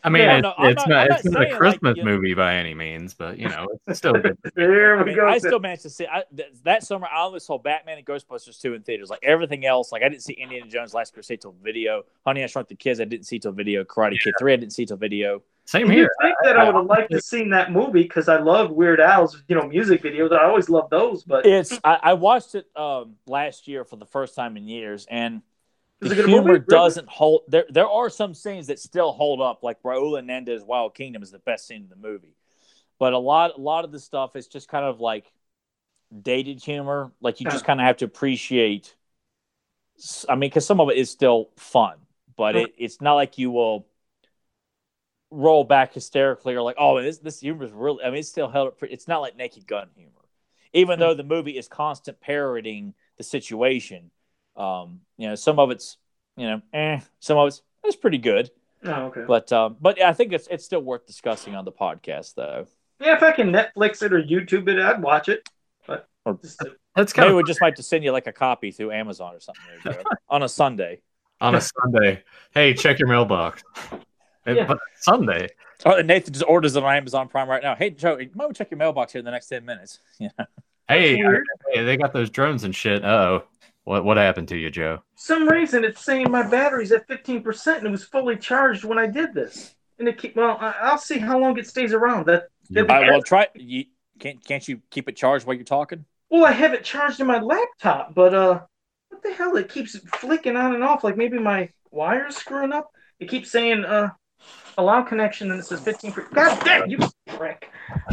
I mean, it's not a Christmas movie by any means, but it's still good. I still managed to see that summer. I only saw Batman and Ghostbusters 2 in theaters. Like everything else, like I didn't see Indiana Jones Last Crusade till video. Honey, I Shrunk the Kids, I didn't see till video. Karate Kid 3, I didn't see till video. Same here. I think that I would have liked to seen that movie because I love Weird Al's music videos. I always love those. But I watched it last year for the first time in years, and the humor doesn't hold. There are some scenes that still hold up, like Raul Hernandez Wild Kingdom is the best scene in the movie. But a lot of the stuff is just kind of like dated humor. Like you just kind of have to appreciate. I mean, because some of it is still fun, but it's not like you will roll back hysterically or like, oh, this humor is really. I mean, it's still held up. It's not like Naked Gun humor, even though the movie is constant parodying the situation. Some of it's, some of it's pretty good. Oh, okay. But I think it's still worth discussing on the podcast, though. Yeah, if I can Netflix it or YouTube it, I'd watch it. But that's maybe we just might just send you like a copy through Amazon or something on a Sunday. On a Sunday, hey, check your mailbox. But Sunday. Oh, and Nathan just orders it on Amazon Prime right now. Hey, Joe, you might check your mailbox here in the next 10 minutes. Yeah. Hey, they got those drones and shit. Uh-oh. What happened to you, Joe? For some reason, it's saying my battery's at 15%, and it was fully charged when I did this. And I'll see how long it stays around. Try. Can't you keep it charged while you're talking? Well, I have it charged in my laptop, but what the hell? It keeps flicking on and off. Like maybe my wire's screwing up. It keeps saying allow connection, and it says 15%. God damn, you prick!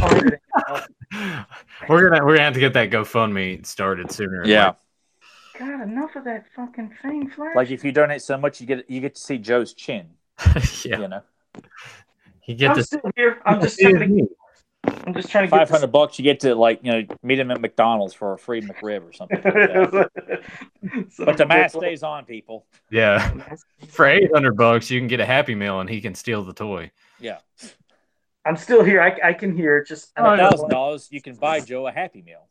We're gonna have to get that GoFundMe started sooner. Yeah. God, enough of that fucking thing, Flash. Like if you donate so much, you get to see Joe's chin. Yeah. I'm still here. I'm just trying to get $500. You get to meet him at McDonald's for a free McRib or something. Like but the mask stays on, people. Yeah. For $800, you can get a Happy Meal and he can steal the toy. Yeah. I'm still here. I can hear it. Just $1,000, you can buy Joe a Happy Meal.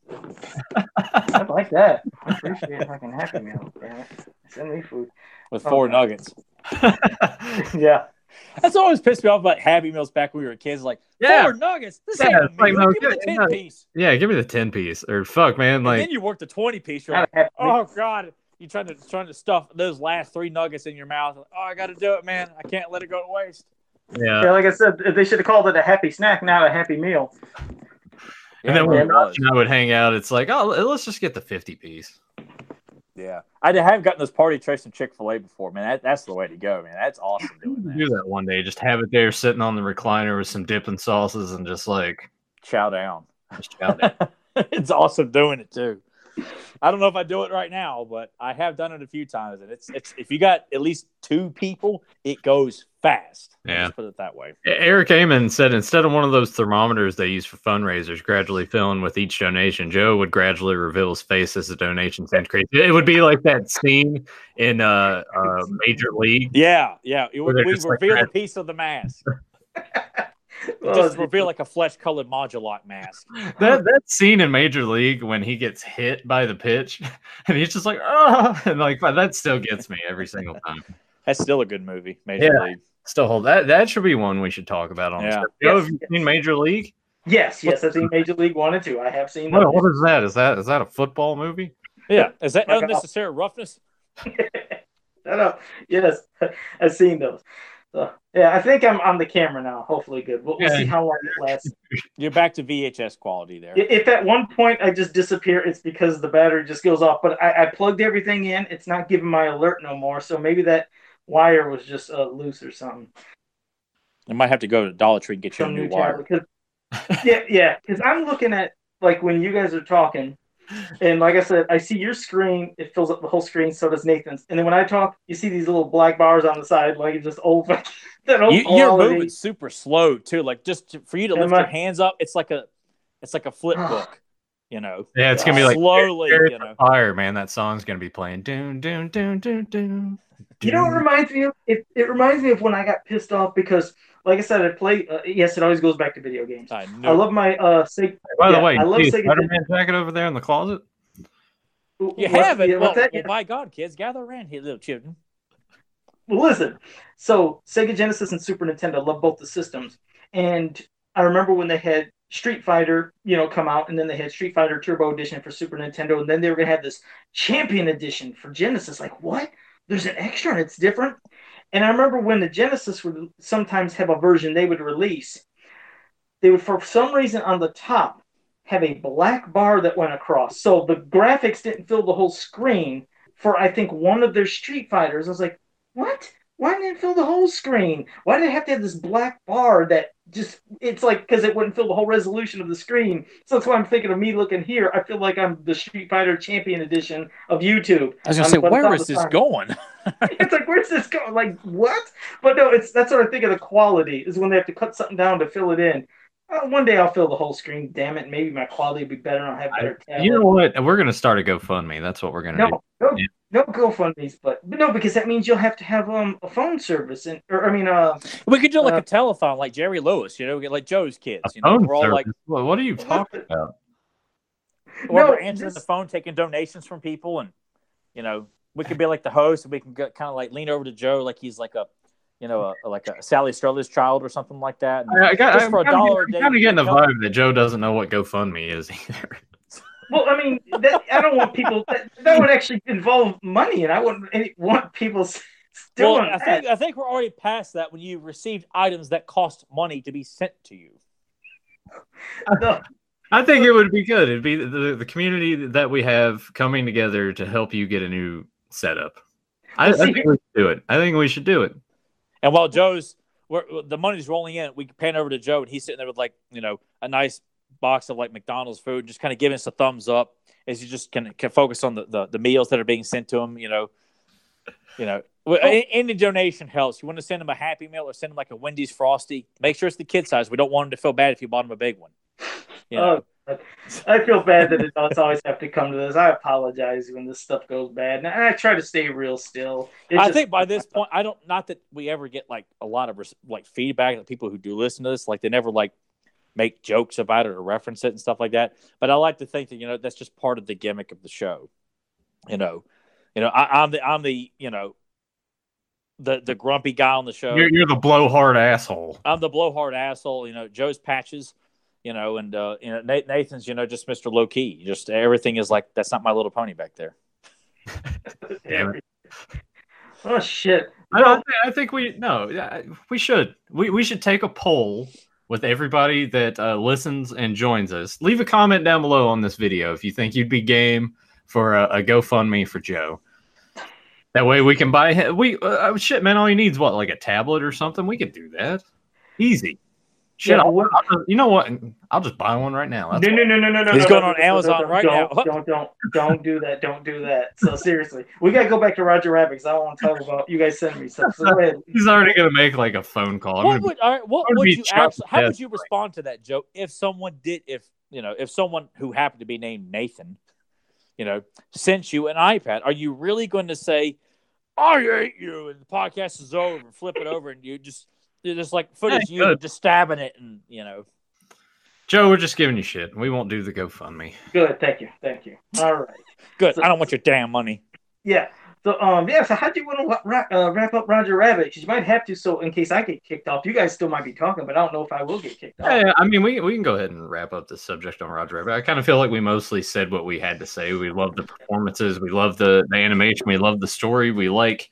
I like that. I appreciate a fucking Happy Meal. Damn it. Send me food with 4 nuggets. Yeah, that's always pissed me off about Happy Meals back when we were kids. Like 4 nuggets. This ain't a meal. Give me the 10 piece. Yeah, give me the 10 piece. Or fuck, man. Like, and then you work the 20 piece. You're like, oh god. You trying to stuff those last 3 nuggets in your mouth. Oh, I got to do it, man. I can't let it go to waste. Yeah, like I said, they should have called it a happy snack, not a happy meal. And then when I would hang out, it's like, oh, let's just get the 50 piece. Yeah, I have gotten those party trays from Chick-fil-A before, man. That's the way to go, man. That's awesome doing that. Do that one day. Just have it there, sitting on the recliner with some dipping sauces, and just like chow down. Just chow down. It's awesome doing it too. I don't know if I do it right now, but I have done it a few times, and it's if you got at least 2 people, it goes fast. Yeah, let's put it that way. Eric Amon said instead of one of those thermometers they use for fundraisers, gradually filling with each donation, Joe would gradually reveal his face as the donation sent crazy. It would be like that scene in Major League. Yeah. We reveal a piece of the mask. Just reveal like a flesh-colored Modulok mask. That scene in Major League when he gets hit by the pitch, and he's just like, oh, and like that still gets me every single time. That's still a good movie, Major League. Still hold that. That should be one we should talk about on the show. Joe, have you seen Major League? Yes, I've seen Major League 1 and 2. I have seen. What is that? Is that a football movie? Yeah, is that unnecessary roughness? No. Yes, I've seen those. Yeah, I think I'm on the camera now. Hopefully good. We'll see how long it lasts. You're back to VHS quality there. If at one point I just disappear, it's because the battery just goes off. But I plugged everything in. It's not giving my alert no more. So maybe that wire was just loose or something. You might have to go to Dollar Tree and get your new wire. Because I'm looking at, like, when you guys are talking, and like I said, I see your screen. It fills up the whole screen. So does Nathan's. And then when I talk, you see these little black bars on the side, like it's just old. You're moving super slow too. Like just for you to lift your hands up, it's like a flip book. Yeah, it's gonna be like slowly. Fire, man. That song's gonna be playing. Doon, doon, doon, doon, doon. You know what it reminds me of? It reminds me of when I got pissed off because, like I said, I play. Yes, it always goes back to video games. I love my Sega. By the way, I love Sega Spider-Man jacket over there in the closet. You have it. Well, by God, kids, gather around here, little children. listen. So Sega Genesis and Super Nintendo, love both the systems. And I remember when they had Street Fighter, come out, and then they had Street Fighter Turbo Edition for Super Nintendo, and then they were gonna have this Champion Edition for Genesis. Like, what? There's an extra and it's different. And I remember when the Genesis would sometimes have a version they would release, they would, for some reason, on the top have a black bar that went across. So the graphics didn't fill the whole screen for, I think, one of their Street Fighters. I was like, what? Why didn't it fill the whole screen? Why did it have to have this black bar that just, it's like, because it wouldn't fill the whole resolution of the screen. So that's why I'm thinking of me looking here. I feel like I'm the Street Fighter Champion Edition of YouTube. I was going to say, where is this going? It's like, where's this going? Like, what? But no, that's what I think of the quality, is when they have to cut something down to fill it in. One day I'll fill the whole screen. Damn it! Maybe my quality will be better. And I'll have better tablet. You know what? We're gonna start a GoFundMe. That's what we're gonna do. No GoFundMes, but no, because that means you'll have to have a phone service, we could do like a telethon, like Jerry Lewis. Like Joe's kids. We're all like, what are you talking about? Or we're answering the phone, taking donations from people, and we could be like the host, and we can kind of like lean over to Joe, like he's like a Sally Struthers child or something like that. I'm kind of getting the vibe that Joe doesn't know what GoFundMe is either. Well, I mean, I don't want people that would actually involve money, and I wouldn't want people doing that. I think we're already past that when you received items that cost money to be sent to you. No. I think it would be good. It'd be the community that we have coming together to help you get a new setup. I think we should do it. I think we should do it. And while the money's rolling in, we can pan over to Joe, and he's sitting there with like, a nice box of like McDonald's food, just kind of giving us a thumbs up as you just can focus on the meals that are being sent to him. Any donation helps. You want to send him a Happy Meal or send him like a Wendy's Frosty, make sure it's the kid size. We don't want him to feel bad if you bought him a big one. I feel bad that it's always have to come to this. I apologize when this stuff goes bad, and I try to stay real still. I think by this point, not that we ever get like a lot of like feedback. Like people who do listen to this, like they never like make jokes about it or reference it and stuff like that. But I like to think that that's just part of the gimmick of the show. I'm the the grumpy guy on the show. You're the blowhard asshole. I'm the blowhard asshole. Joe's patches. And Nathan's, just Mr. Low Key. Just everything is like, that's not My Little Pony back there. Damn it. Oh shit! I think we should. We should take a poll with everybody that listens and joins us. Leave a comment down below on this video if you think you'd be game for a GoFundMe for Joe. That way we can buy him. Shit, man! All he needs like a tablet or something. We could do that easy. Shit, yeah, you know what? I'll just buy one right now. No. He's going on Amazon right now. Don't do that. Don't do that. So seriously, we gotta go back to Roger Rabbit because I don't want to talk about you guys sending me stuff. So go ahead. He's already gonna make like a phone call. How would you respond to that, Joe? If someone who happened to be named Nathan, sent you an iPad, are you really going to say, "I hate you," and the podcast is over, and flip it over, and there's like footage you just stabbing it, and Joe, we're just giving you shit. We won't do the GoFundMe. Good, thank you. All right, good. So, I don't want your damn money. Yeah. So So how do you want to wrap up Roger Rabbit? Because you might have to. So in case I get kicked off, you guys still might be talking, but I don't know if I will get kicked off. Yeah, I mean, we can go ahead and wrap up the subject on Roger Rabbit. I kind of feel like we mostly said what we had to say. We love the performances. We love the animation. We love the story. We like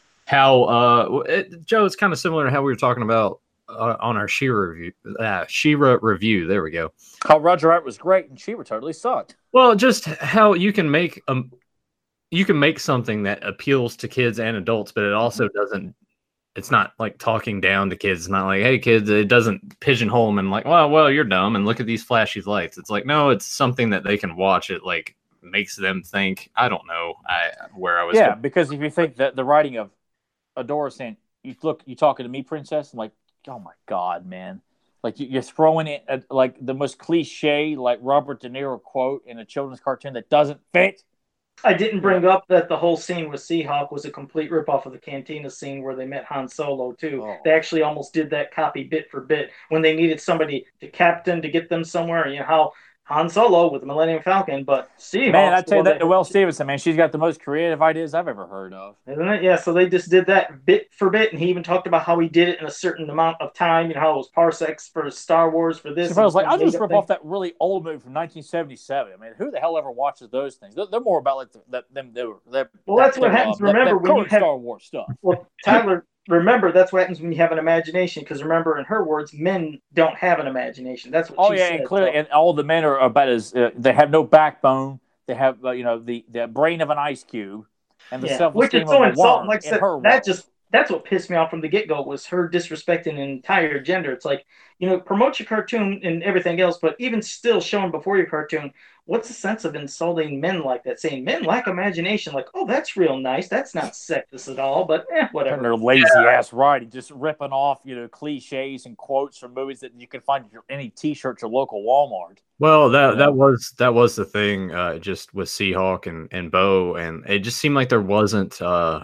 how Joe, it's kind of similar to how we were talking about on our She-Ra review. There we go. How Roger Rabbit was great and She-Ra totally sucked. Well, just how you can make something that appeals to kids and adults, but it also doesn't. It's not like talking down to kids. It's not like, hey kids, it doesn't pigeonhole them and like, well, you're dumb and look at these flashy lights. It's like, no, it's something that they can watch. It like makes them think. I don't know where I was. Yeah, because if you think that the writing of Adora saying, you talking to me, princess? I'm like, oh my god, man! Like you're throwing it like the most cliche, like Robert De Niro quote in a children's cartoon that doesn't fit. I didn't bring up that the whole scene with Seahawk was a complete ripoff of the Cantina scene where they met Han Solo too. Oh. They actually almost did that copy bit for bit when they needed somebody to captain to get them somewhere. How Han Solo with the Millennium Falcon, but Seahawks. Man, I tell you that Noelle Stevenson, man, she's got the most creative ideas I've ever heard of. Isn't it? Yeah, so they just did that bit for bit, and he even talked about how he did it in a certain amount of time, how it was parsecs for Star Wars for this. So I was like, I'll just rip off that really old movie from 1977. I mean, who the hell ever watches those things? They're more about like that's what happens. Remember when you have Star Wars stuff. Well, Tyler. Remember, that's what happens when you have an imagination. Because remember, in her words, men don't have an imagination. That's what. She said. And clearly, and all the men are about as they have no backbone. They have, the brain of an ice cube, and the self-esteem of a worm. Like I said, that's what pissed me off from the get-go was her disrespecting an entire gender. It's like, promote your cartoon and everything else, but even still showing before your cartoon, what's the sense of insulting men like that? Saying men lack imagination, like, oh, that's real nice. That's not sexist at all, but whatever. And their lazy-ass writing, just ripping off, cliches and quotes from movies that you can find in any T-shirt at your local Walmart. Well, that was the thing, just with Seahawk and Bo, and it just seemed like there wasn't.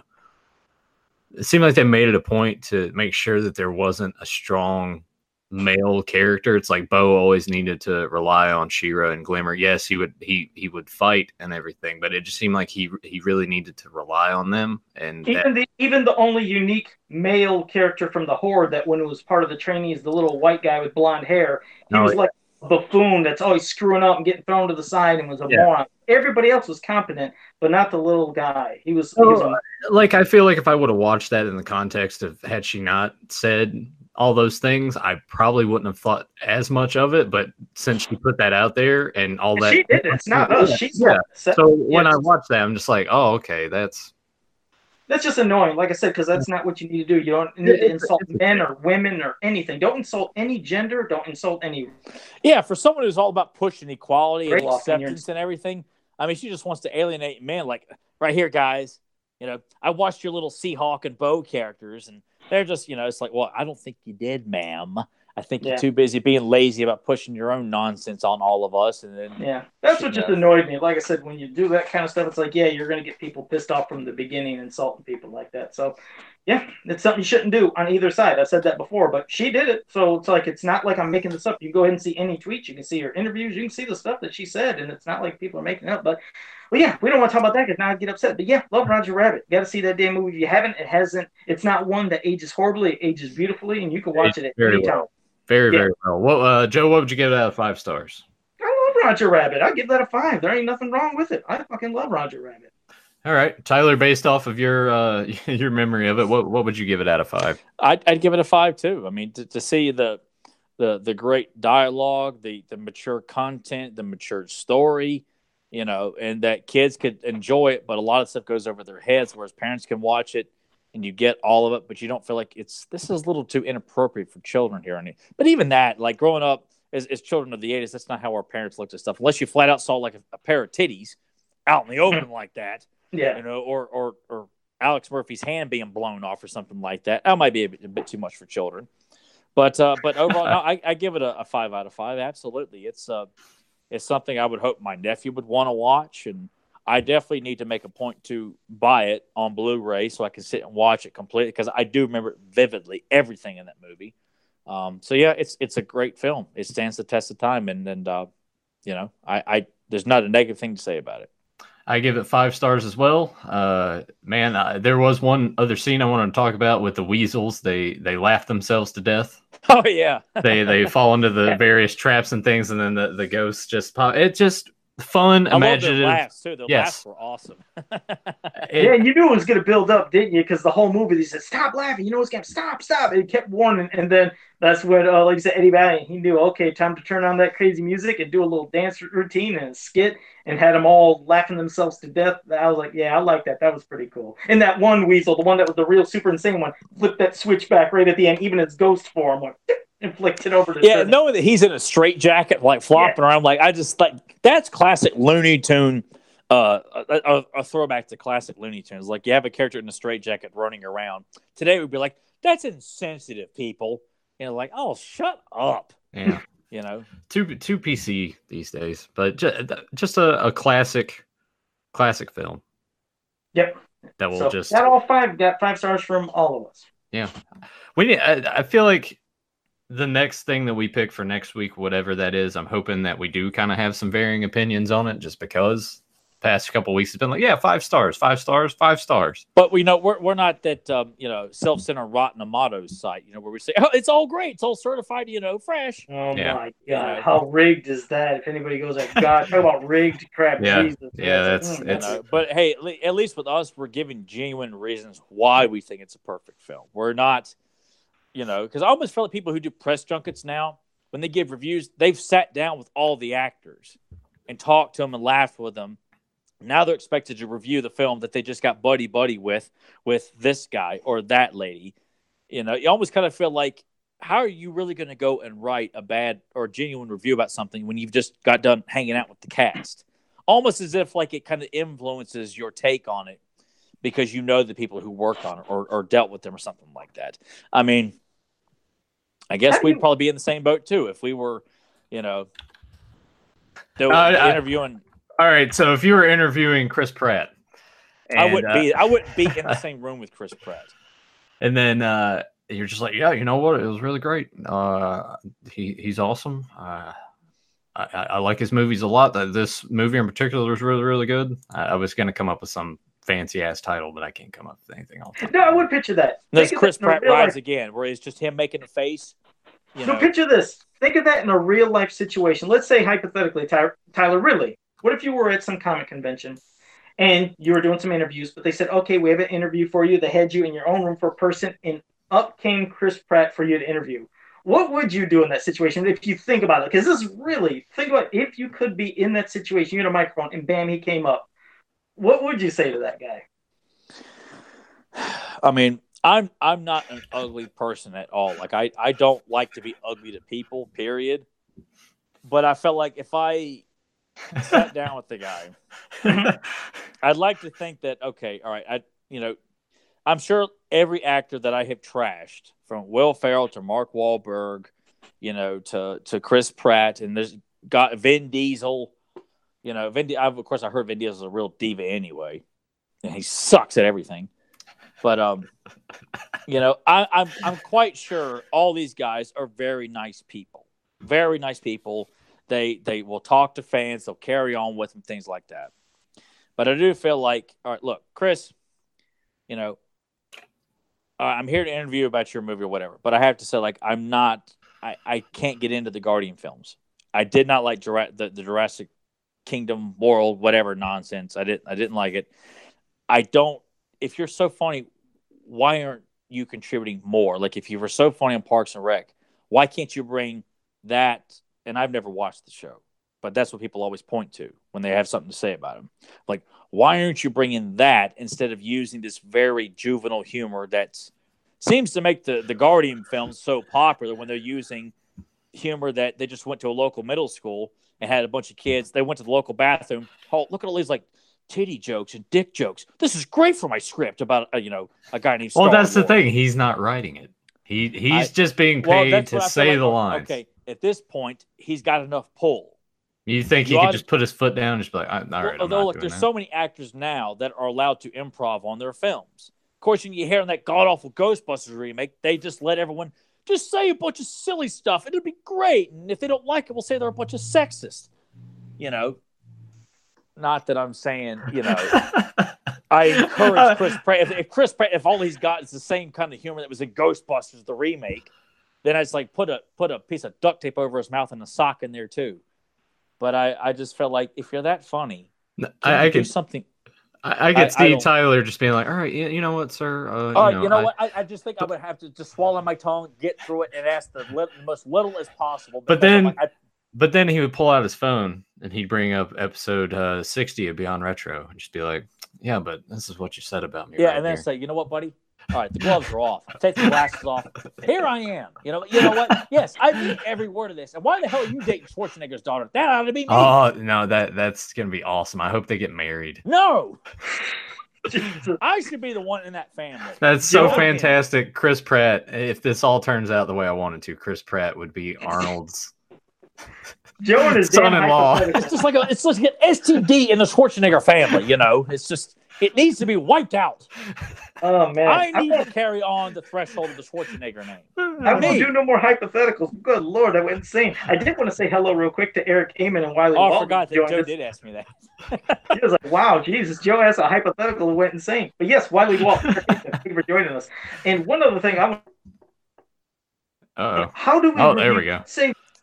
It seemed like they made it a point to make sure that there wasn't a strong male character. It's like Bo always needed to rely on She-Ra and Glimmer. Yes, he would fight and everything, but it just seemed like he really needed to rely on them. And even the only unique male character from the Horde that when it was part of the trainees, the little white guy with blonde hair, he was like a buffoon that's always screwing up and getting thrown to the side and was a moron. Everybody else was competent, but not the little guy. He was like, I feel like if I would have watched that in the context of had she not said all those things, I probably wouldn't have thought as much of it. But since she put that out there and all that, she did. It's not us. So when I watch that, I'm just like, oh, okay, that's just annoying. Like I said, because that's not what you need to do. You don't need to insult men or women or anything. Don't insult any gender. Don't insult any. Yeah, for someone who's all about pushing equality and acceptance and everything. I mean, she just wants to alienate men. Like, right here, guys, I watched your little Seahawk and Bo characters, and they're just, it's like, well, I don't think you did, ma'am. I think you're too busy being lazy about pushing your own nonsense on all of us. And then, that's what just annoyed me. Like I said, when you do that kind of stuff, it's like, you're going to get people pissed off from the beginning, insulting people like that. So, it's something you shouldn't do on either side. I've said that before, but she did it. So it's like, it's not like I'm making this up. You go ahead and see any tweets. You can see her interviews. You can see the stuff that she said, and it's not like people are making it up. But, we don't want to talk about that because now I get upset. But love Roger Rabbit. You got to see that damn movie. If you haven't, it's not one that ages horribly. It ages beautifully, and you can watch it at any time. Very, very well. Well, Joe, what would you give it out of 5 stars? I love Roger Rabbit. I'd give that a 5. There ain't nothing wrong with it. I fucking love Roger Rabbit. All right, Tyler. Based off of your memory of it, what would you give it out of 5? I'd give it a 5 too. I mean, to see the great dialogue, the mature content, the mature story, and that kids could enjoy it, but a lot of stuff goes over their heads, whereas parents can watch it and you get all of it, but you don't feel like this is a little too inappropriate for children here. But even that, like growing up as children of the 80s, that's not how our parents looked at stuff. Unless you flat out saw like a pair of titties out in the open like that, or Alex Murphy's hand being blown off or something like that. That might be a bit too much for children. But overall, no, I give it a 5 out of 5. Absolutely, it's something I would hope my nephew would want to watch, and I definitely need to make a point to buy it on Blu-ray so I can sit and watch it completely because I do remember vividly everything in that movie. It's a great film. It stands the test of time, and there's not a negative thing to say about it. I give it 5 stars as well. There was one other scene I wanted to talk about with the weasels. They laugh themselves to death. Oh yeah, they fall into the various traps and things, and then the ghosts just pop. It just fun, imaginative. Laughs too. The laughs were awesome. You knew it was going to build up, didn't you? Because the whole movie, they said, "Stop laughing." You know, it's going to stop. And he kept warning, and then that's when, like you said, Eddie Valiant, he knew, okay, time to turn on that crazy music and do a little dance routine and a skit, and had them all laughing themselves to death. I was like, I like that. That was pretty cool. And that one weasel, the one that was the real super insane one, flipped that switch back right at the end, even its ghost form went. Inflicted over the knowing that he's in a straitjacket, like flopping around, like I just like that's classic Looney Tune, a throwback to classic Looney Tunes. Like you have a character in a straitjacket running around. Today we'd be like, that's insensitive, people. Like, oh, shut up. Yeah, too PC these days, but just a classic film. Yep. That will got all 5 stars from all of us. Yeah, I feel like the next thing that we pick for next week, whatever that is, I'm hoping that we do kind of have some varying opinions on it, just because past couple of weeks has been like, 5 stars, 5 stars, 5 stars. But we know we're not that self-centered Rotten Tomatoes site, where we say, oh, it's all great, it's all certified, fresh. Oh my god, how rigged is that? If anybody goes like, God, talk about rigged crap. Yeah, Jesus, it's. But hey, at least with us, we're giving genuine reasons why we think it's a perfect film. We're not, because I almost feel like people who do press junkets now, when they give reviews, they've sat down with all the actors and talked to them and laughed with them. Now they're expected to review the film that they just got buddy with this guy or that lady. You almost kind of feel like, how are you really going to go and write a bad or genuine review about something when you've just got done hanging out with the cast? Almost as if like it kind of influences your take on it because the people who worked on it or dealt with them or something like that. I mean, I guess we'd probably be in the same boat too if we were, interviewing. All right, so if you were interviewing Chris Pratt, I wouldn't be in the same room with Chris Pratt. And then you're just like, yeah, you know what? It was really great. He's awesome. I like his movies a lot. This movie in particular was really, really good. I was going to come up with some fancy ass title, but I can't come up with anything else. No, I would picture that. This Chris Pratt Rise Again, where it's just him making a face. So picture this. Think of that in a real life situation. Let's say hypothetically, Tyler Ridley. What if you were at some comic convention and you were doing some interviews, but they said, okay, we have an interview for you. They had you in your own room for a person, and up came Chris Pratt for you to interview. What would you do in that situation if you think about it? Because this is really, think about if you could be in that situation, you had a microphone, and bam, he came up. What would you say to that guy? I mean, I'm not an ugly person at all. Like, I don't like to be ugly to people, period. But I felt like if I sat down with the guy, I'd like to think that, okay, all right, I'm sure every actor that I have trashed, from Will Ferrell to Mark Wahlberg, to Chris Pratt, and there's got Vin Diesel, of course I heard Vin Diesel's a real diva anyway, and he sucks at everything. But I'm quite sure all these guys are very nice people. Very nice people. They will talk to fans. They'll carry on with them, things like that. But I do feel like, all right, look, Chris, I'm here to interview about your movie or whatever. But I have to say, like, I can't get into the Guardian films. I did not like the Jurassic Kingdom world, whatever nonsense. I didn't like it. If you're so funny, why aren't you contributing more? Like, if you were so funny on Parks and Rec, why can't you bring that? And I've never watched the show, but that's what people always point to when they have something to say about him. Like, why aren't you bringing that instead of using this very juvenile humor that seems to make the Guardian films so popular when they're using humor that they just went to a local middle school and had a bunch of kids. They went to the local bathroom. Oh, look at all these like titty jokes and dick jokes. This is great for my script about a guy named Star Well, that's Wars. the thing. He's not writing it. He's just being paid to say the lines. Okay, at this point, he's got enough pull. You think he could just put his foot down and just be like, all right, look, there's so many actors now that are allowed to improv on their films. Of course, you hear in that god-awful Ghostbusters remake, they just let everyone just say a bunch of silly stuff. It'll be great. And if they don't like it, we'll say they're a bunch of sexist. Not that I'm saying, I encourage Chris Pratt. If all he's got is the same kind of humor that was in Ghostbusters, the remake, then I just like put a piece of duct tape over his mouth and a sock in there too. But I just felt like if you're that funny, I could do something. I could see Tyler just being like, all right, you know what, sir? What? I just think I would have to just swallow my tongue, get through it, and ask the most little as possible. But then he would pull out his phone and he'd bring up episode 60 of Beyond Retro and just be like, yeah, but this is what you said about me. Yeah, right and then here. Say, you know what, buddy? All right, the gloves are off. Take the glasses off. Here I am. You know what? Yes, I mean every word of this. And why the hell are you dating Schwarzenegger's daughter? That ought to be me. Oh, no, that's going to be awesome. I hope they get married. No. I should be the one in that family. That's so fantastic. Chris Pratt, if this all turns out the way I wanted to, Chris Pratt would be Arnold's Joe and his son-in-law. It's like an STD in the Schwarzenegger family, It's just, it needs to be wiped out. Oh, man. I need to carry on the threshold of the Schwarzenegger name. I won't do no more hypotheticals. Good Lord, I went insane. I did want to say hello real quick to Eric Heyman and Wiley Waltman. I forgot that Joe did ask me that. He was like, wow, Jesus, Joe asked a hypothetical and went insane. But yes, Wiley Waltman, thank you for joining us. And one other thing, how do we there we go.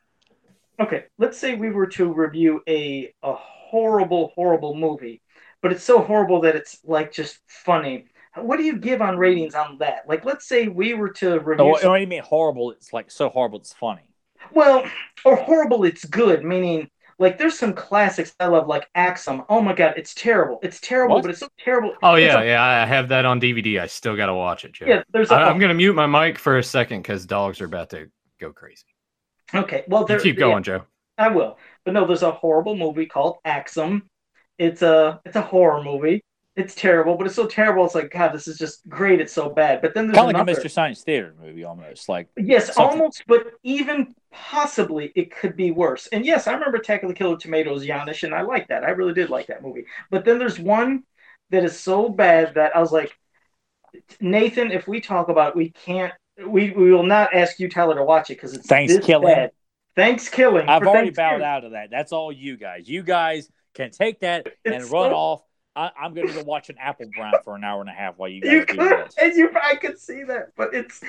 Let's say we were to review a horrible, horrible movie, but it's so horrible that it's like just funny. What do you give on ratings on that? Like, let's say we were to review. What do you mean horrible? It's like so horrible it's funny. Well, or horrible it's good, meaning like there's some classics I love, like Axum. Oh my God, it's terrible. It's terrible, but it's so terrible. Oh yeah, I have that on DVD. I still got to watch it, Joe. Yeah, I'm gonna mute my mic for a second because dogs are about to go crazy. Okay, well, keep going, Joe. I will, but no, there's a horrible movie called Axum. It's a horror movie. It's terrible, but it's so terrible. It's like, God, this is just great. It's so bad. But then there's kind of like a Mr. Science Theater movie, almost like almost, but even possibly it could be worse. And yes, I remember Attack of the Killer Tomatoes, Janish, and I like that. I really did like that movie. But then there's one that is so bad that I was like, Nathan, if we talk about it, we will not ask you, Tyler, to watch it because it's Thanksgiving. Bad. Thanksgiving. I've already bowed out of that. That's all you guys. You guys can take that and run off. I'm going to go watch an Apple Brown for an hour and a half while you guys do this. And I could see that, but it's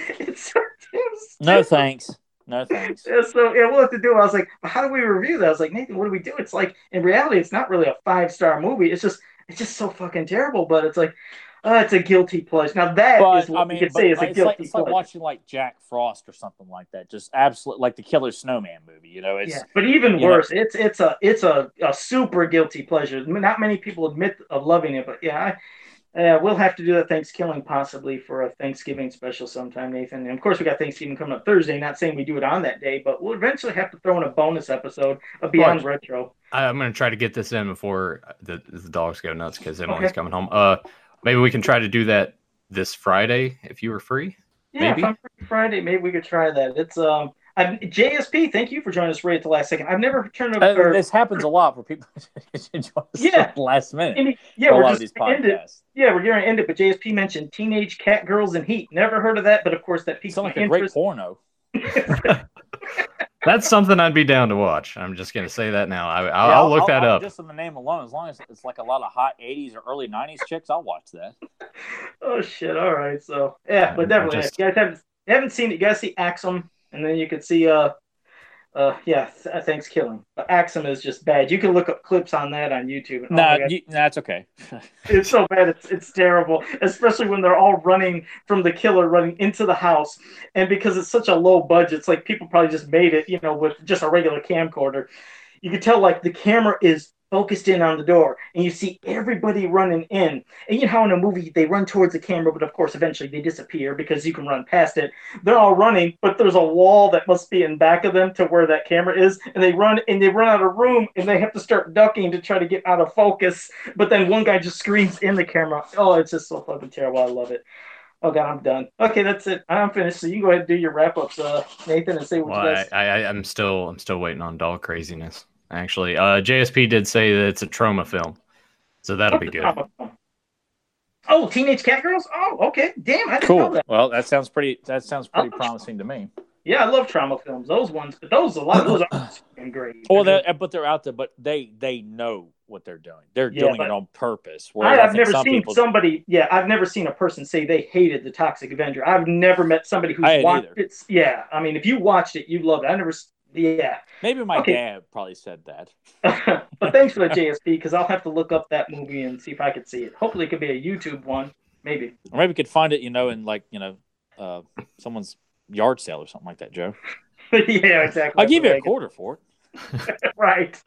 no thanks. No thanks. Yeah, so we'll have to do it. I was like, how do we review that? I was like, Nathan, what do we do? It's like, in reality, it's not really a 5-star movie. It's just so fucking terrible. But it's like, it's a guilty pleasure. Now that is what you could say is a guilty pleasure. It's like watching like Jack Frost or something like that. Just absolute, like the Killer Snowman movie. You know, it's but even worse. It's a super guilty pleasure. Not many people admit of loving it, but we'll have to do a Thanksgiving possibly for a Thanksgiving special sometime, Nathan. And of course, we got Thanksgiving coming up Thursday. Not saying we do it on that day, but we'll eventually have to throw in a bonus episode of Beyond Retro. I'm going to try to get this in before the dogs go nuts because Emily's coming home. Maybe we can try to do that this Friday if you were free. Yeah, if I'm free Friday, maybe we could try that. It's JSP. Thank you for joining us right at the last second. I've never turned over. This happens a lot for people to join us at the last minute. We're just these podcasts. We're going to end it. But JSP mentioned Teenage Cat Girls in Heat. Never heard of that, but of course that piques my interest. Great porno. That's something I'd be down to watch. I'm just going to say that now. I'll look that up. Just in the name alone, as long as it's like a lot of hot 80s or early 90s chicks, I'll watch that. Oh, shit. All right. So, but definitely. If you guys haven't seen it, you guys see Axum, and then you could see Thanksgiving. But Axum is just bad. You can look up clips on that on YouTube. It's okay. It's so bad. It's terrible, especially when they're all running from the killer, running into the house. And because it's such a low budget, it's like people probably just made it, with just a regular camcorder. You can tell like the camera is focused in on the door, and you see everybody running in. And you know how in a movie they run towards the camera, but of course eventually they disappear because you can run past it. They're all running, but there's a wall that must be in back of them to where that camera is, and they run out of room, and they have to start ducking to try to get out of focus. But then one guy just screams in the camera. Oh, it's just so fucking terrible. I love it. Oh God, I'm done. Okay, that's it. I'm finished. So you can go ahead and do your wrap-ups, Nathan, and say what you guys. I'm still waiting on dog craziness. Actually, JSP did say that it's a trauma film, so that'll be good. Oh, Teenage Cat Girls? Oh, okay. Damn, I didn't know that. Well, that sounds pretty promising to me. Yeah, I love trauma films. Those ones, but a lot of those are great. Well, but they're out there, but they know what they're doing. They're doing it on purpose. I've never seen somebody. Yeah, I've never seen a person say they hated the Toxic Avenger. I've never met somebody who's watched it. Yeah, I mean, if you watched it, you loved it. I never. Yeah. Maybe my dad probably said that. But thanks for the JSP, because I'll have to look up that movie and see if I could see it. Hopefully it could be a YouTube one. Maybe. Or maybe we could find it, in like, someone's yard sale or something like that, Joe. Yeah, exactly. I'll give you a quarter for it. Right.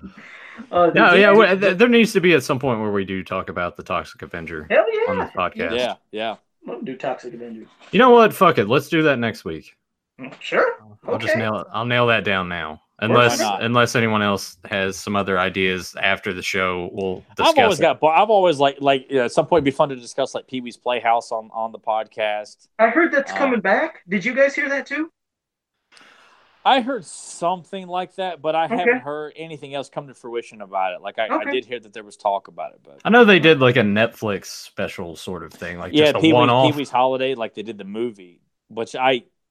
There needs to be at some point where we do talk about the Toxic Avenger on this podcast. Yeah. We'll do Toxic Avenger. You know what? Fuck it. Let's do that next week. Sure. I'll just nail it. I'll nail that down now. Unless anyone else has some other ideas after the show, we'll discuss. I've always at some point it'd be fun to discuss like Pee-wee's Playhouse on the podcast. I heard that's coming back. Did you guys hear that too? I heard something like that, but I haven't heard anything else come to fruition about it. Like I did hear that there was talk about it, but I know they did like a Netflix special sort of thing, like just a one-off. Pee-wee's Holiday, like they did the movie, which I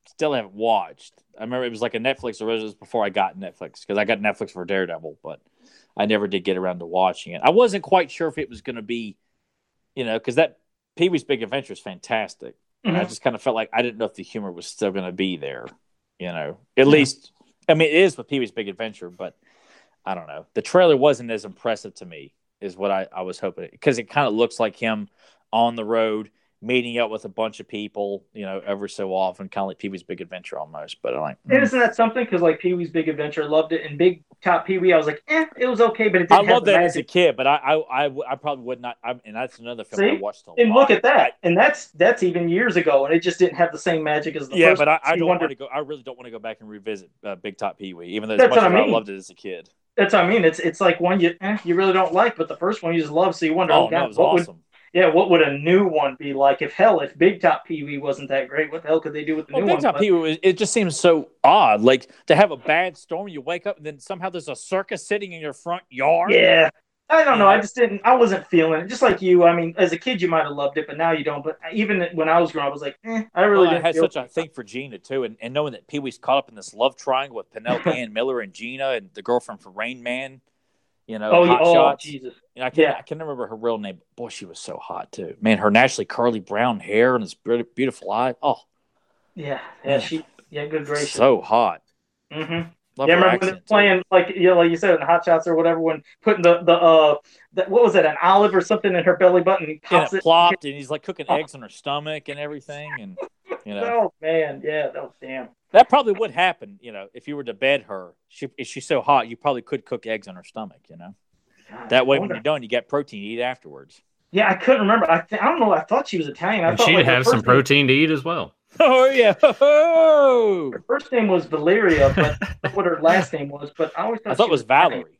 still haven't watched. I remember it was like a Netflix original before I got Netflix, because I got Netflix for Daredevil, but I never did get around to watching it. I wasn't quite sure if it was going to be, because that Pee-wee's Big Adventure is fantastic. Mm-hmm. I just kind of felt like I didn't know if the humor was still going to be there, At least, I mean, it is with Pee-wee's Big Adventure, but I don't know. The trailer wasn't as impressive to me is what I was hoping, because it kind of looks like him on the road, meeting up with a bunch of people, every so often, kind of like Pee-wee's Big Adventure almost. But I'm like, isn't that something? Because like Pee-wee's Big Adventure, loved it, and Big Top Pee-wee, I was like, it was okay, but it didn't. I loved that as a kid, but I probably would not. And that's another film I watched a lot. And look at that, and that's even years ago, and it just didn't have the same magic as the first. Yeah, but I don't want to go. I really don't want to go back and revisit Big Top Pee-wee, even though as much as I loved it as a kid. That's what I mean. It's like one you really don't like, but the first one you just love, so you wonder, it was awesome. What would a new one be like? If Big Top Pee-wee wasn't that great, what the hell could they do with the new one? Big Top Pee-wee, it just seems so odd. Like, to have a bad storm, you wake up and then somehow there's a circus sitting in your front yard. Yeah. I don't know. I wasn't feeling it. Just like you. I mean, as a kid, you might have loved it, but now you don't. But even when I was growing up, I was like, I really didn't. I had such a thing for Gina, too. And knowing that Pee-wee's caught up in this love triangle with Penelope Ann Miller and Gina and the girlfriend from Rain Man. Hot Shots. Jesus. I can't remember her real name. Boy, she was so hot too. Man, her naturally curly brown hair and this beautiful eye. Oh, yeah, good gracious, so hot. Mm-hmm. Love remember when playing like you said in the Hot Shots or whatever, when putting the what was it, an olive or something in her belly button, and it plopped, and he's like cooking eggs on her stomach and everything, and Oh man, yeah, that was damn. That probably would happen, if you were to bed her. If she's so hot, you probably could cook eggs on her stomach, God, that way, when you're done, you get protein to eat afterwards. Yeah, I couldn't remember. I don't know. I thought she was Italian. And she'd have some protein to eat as well. Oh, yeah. Her first name was Valeria, but what her last name was. But I always thought it was Valerie.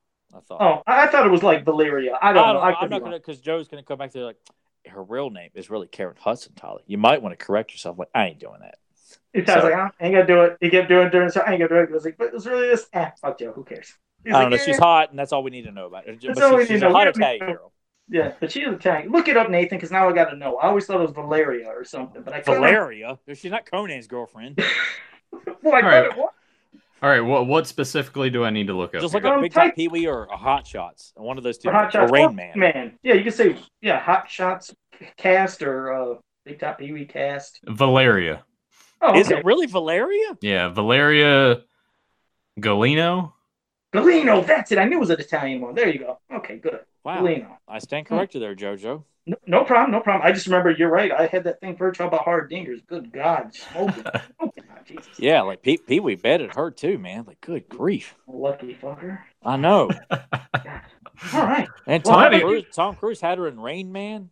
I thought it was like Valeria. I don't know. I'm not going to, because Joe's going to come back to like, her real name is really Karen Hudson, Tyler. You might want to correct yourself. Like, I ain't doing that. He was like, I ain't gonna do it. He kept doing it during, so I ain't gonna do it. He was like, but it was really this. Fuck Joe. Who cares? I don't know. She's hot, and that's all we need to know about her. She's a hot Italian girl. Yeah, but she's Italian. Look it up, Nathan, because now I got to know. I always thought it was Valeria or something, but I can't. Valeria? She's not Conan's girlfriend. Well, all right. What specifically do I need to look up? Just look up Big Top Pee-wee or a Hot Shots. One of those two. Hot Shots, or Rain Man. Yeah, you can say Hot Shots cast or Big Top Pee-wee cast. Valeria. Oh, okay. Is it really Valeria? Yeah, Valeria Golino. Golino, that's it. I knew it was an Italian one. There you go. Okay, good. Wow. Golino. I stand corrected there, JoJo. No problem. I just remember, you're right. I had that thing for her about hard dingers. Good God. Smoking. Jesus. Yeah, like Pee-wee betted her too, man. Like, good grief. Lucky fucker. I know. All right. And Tom Cruise had her in Rain Man.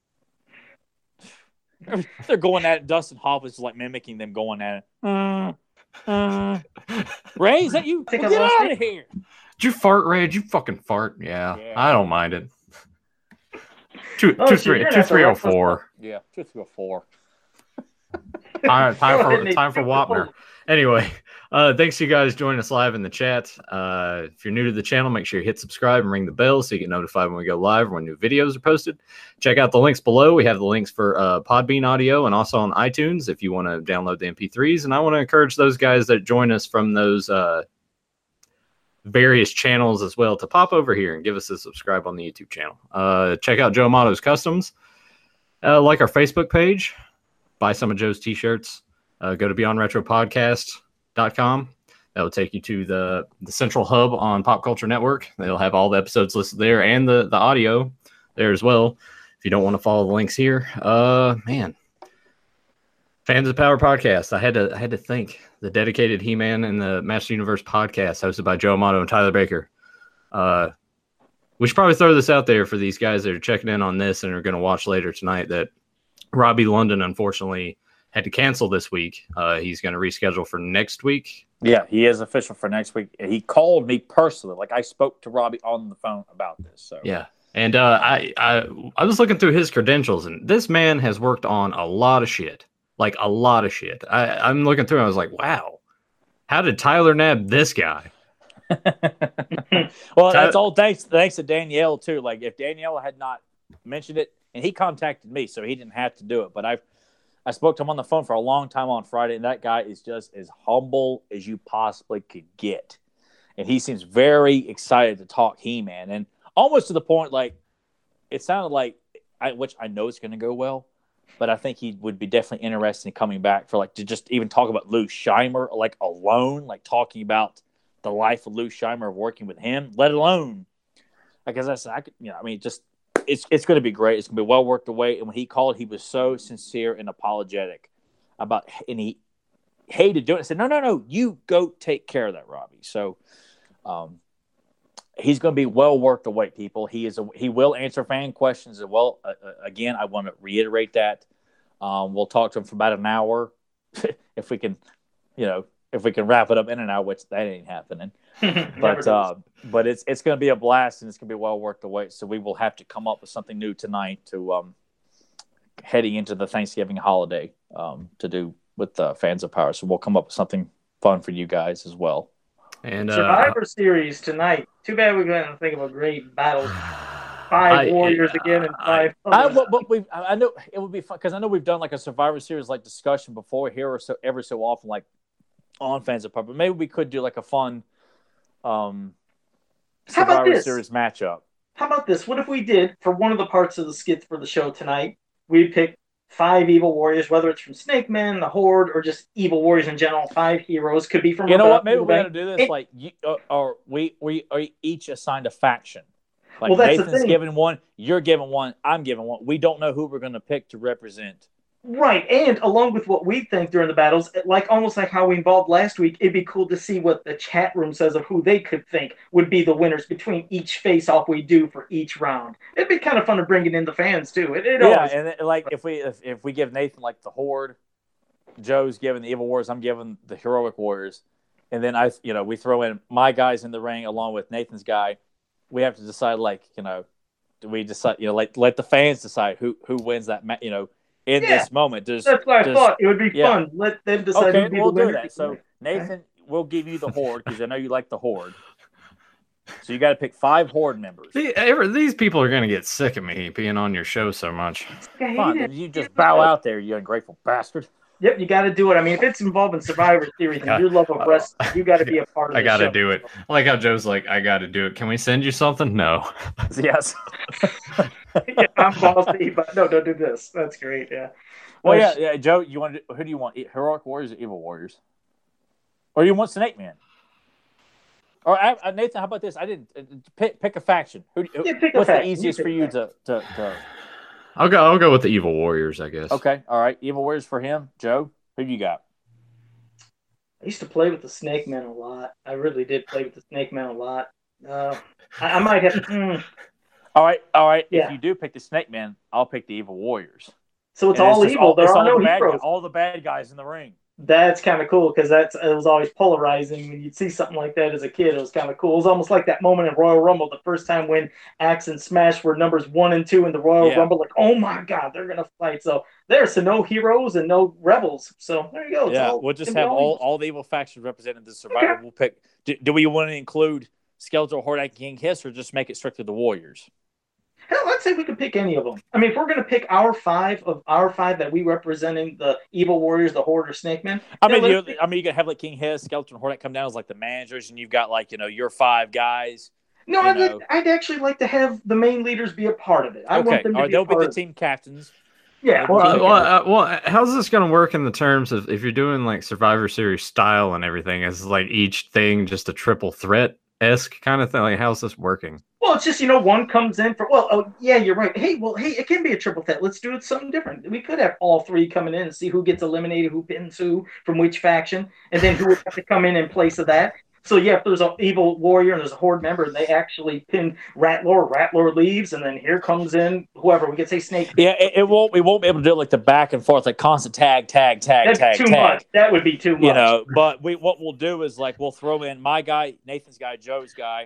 They're going at it. Dustin Hoffman's like mimicking them going at it. Ray, is that you? Get out of here. Did you fart, Ray? Did you fucking fart? Yeah. I don't mind it. 2304. Yeah, 2304. All right, time for Wapner. Anyway, thanks you guys joining us live in the chat. If you're new to the channel, make sure you hit subscribe and ring the bell so you get notified when we go live or when new videos are posted. Check out the links below. We have the links for Podbean audio and also on iTunes if you want to download the MP3s. And I want to encourage those guys that join us from those various channels as well to pop over here and give us a subscribe on the YouTube channel. Check out Joe Amato's Customs. Like our Facebook page. Buy some of Joe's t-shirts. Go to BeyondRetroPodcast.com. That will take you to the central hub on Pop Culture Network. They'll have all the episodes listed there and the audio there as well. If you don't want to follow the links here, man. Fans of Power Podcast. I had to think. The dedicated He-Man and the Master Universe podcast hosted by Joe Amato and Tyler Baker. We should probably throw this out there for these guys that are checking in on this and are going to watch later tonight that Robbie London, unfortunately, had to cancel this week. He's going to reschedule for next week. Yeah, he is official for next week. He called me personally. Like, I spoke to Robbie on the phone about this. So yeah. And I was looking through his credentials, and this man has worked on a lot of shit. Like, a lot of shit. I'm looking through, and I was like, wow. How did Tyler nab this guy? Well, that's all thanks to Danielle, too. Like, if Danielle had not mentioned it, and he contacted me, so he didn't have to do it. But I I spoke to him on the phone for a long time on Friday, and that guy is just as humble as you possibly could get. And he seems very excited to talk He-Man, and almost to the point, like, it sounded like, which I know it's going to go well, but I think he would be definitely interested in coming back for, like, to just even talk about Lou Scheimer, like, alone, like, talking about the life of Lou Scheimer, working with him, let alone, like, as I said, just, it's going to be great. It's going to be well worth the wait. And when he called, he was so sincere and apologetic about, and he hated doing it. I said, no, you go take care of that, Robbie. So, he's going to be well worth the wait, people. He will answer fan questions as well. Again, I want to reiterate that. We'll talk to him for about an hour if we can wrap it up in an hour, which that ain't happening. But it's going to be a blast, and it's going to be well worth the wait. So we will have to come up with something new tonight to heading into the Thanksgiving holiday to do with the Fans of Power. So we'll come up with something fun for you guys as well. And Survivor Series tonight. Too bad we're going to think of a great battle. 5 Warriors again and 5. I know it would be fun because I know we've done like a Survivor Series like discussion before here or so every so often, like on Fans of Power. But maybe we could do like a fun Survivor Series matchup. How about this? What if we did for one of the parts of the skits for the show tonight? We picked 5 evil warriors, whether it's from Snake Man, the Horde, or just evil warriors in general. 5 heroes could be from. You know what? Maybe we're gonna do this or we are each assigned a faction. Like Nathan's giving one, you're giving one, I'm giving one. We don't know who we're gonna pick to represent. Right, and along with what we think during the battles, almost like how we involved last week, it'd be cool to see what the chat room says of who they could think would be the winners between each face-off we do for each round. It'd be kind of fun to bring it in the fans too. If we give Nathan like the Horde, Joe's giving the Evil Warriors, I'm giving the Heroic Warriors, and then we throw in my guys in the ring along with Nathan's guy. We have to decide do we decide let the fans decide who wins that in this moment. That's what I thought. It would be fun. Let them decide. Okay, we'll do that. So, Nathan, we'll give you the Horde because I know you like the Horde. So you got to pick 5 Horde members. These people are going to get sick of me being on your show so much. Fine, you just bow out there, you ungrateful bastard. Yep, you got to do it. I mean, if it's involving Survivor Series and your love of wrestling, you got to be a part of it. I got to do it. I like how Joe's like, I got to do it. Can we send you something? No. Yes. Yeah, I'm bossy, but no, don't do this. That's great. Yeah. Well, Joe, who do you want? Heroic Warriors or Evil Warriors? Or you want Snake Man? Or Nathan, how about this? I didn't pick a faction. What's the easiest for you to? I'll go with the Evil Warriors, I guess. Okay, all right. Evil Warriors for him. Joe, who do you got? I used to play with the Snake Man a lot. I really did play with the Snake Man a lot. I might have. All right. Yeah. If you do pick the Snake Man, I'll pick the Evil Warriors. So it's all evil. There are no heroes. All the bad guys in the ring. That's kind of cool because it was always polarizing. When you'd see something like that as a kid, it was kind of cool. It was almost like that moment in Royal Rumble, the first time when Axe and Smash were numbers 1 and 2 in the Royal Rumble. Like, oh my God, they're gonna fight. So no heroes and no rebels. So there you go. Yeah, we'll just have all the evil factions represented in the Survivor. Okay. We'll pick. Do we want to include Skeletor, Horde, and King Hiss, or just make it strictly the Warriors? Hell, I'd say we could pick any of them. I mean, if we're going to pick our 5 that we representing the Evil Warriors, the Horde, or Snake Man. You can have like King Hiss, Skeletor, and Horde come down as like the managers, and you've got your 5 guys. No, I'd actually like to have the main leaders be a part of it. I want them to be they'll be the team captains. Yeah. Well, how's this going to work in the terms of if you're doing like Survivor Series style and everything? Is like each thing just a triple threat-esque kind of thing? Like, how's this working? Well, it's just, one comes in for, you're right. Hey, it can be a triple threat. Let's do it something different. We could have all 3 coming in and see who gets eliminated, who pins who, from which faction, and then who would have to come in place of that. So, if there's an Evil Warrior and there's a Horde member, and they actually pin Rattler leaves, and then here comes in whoever. We could say Snake. Yeah, we won't be able to do it like the back and forth, like constant tag. That's too much. That would be too much. But what we'll do is like we'll throw in my guy, Nathan's guy, Joe's guy.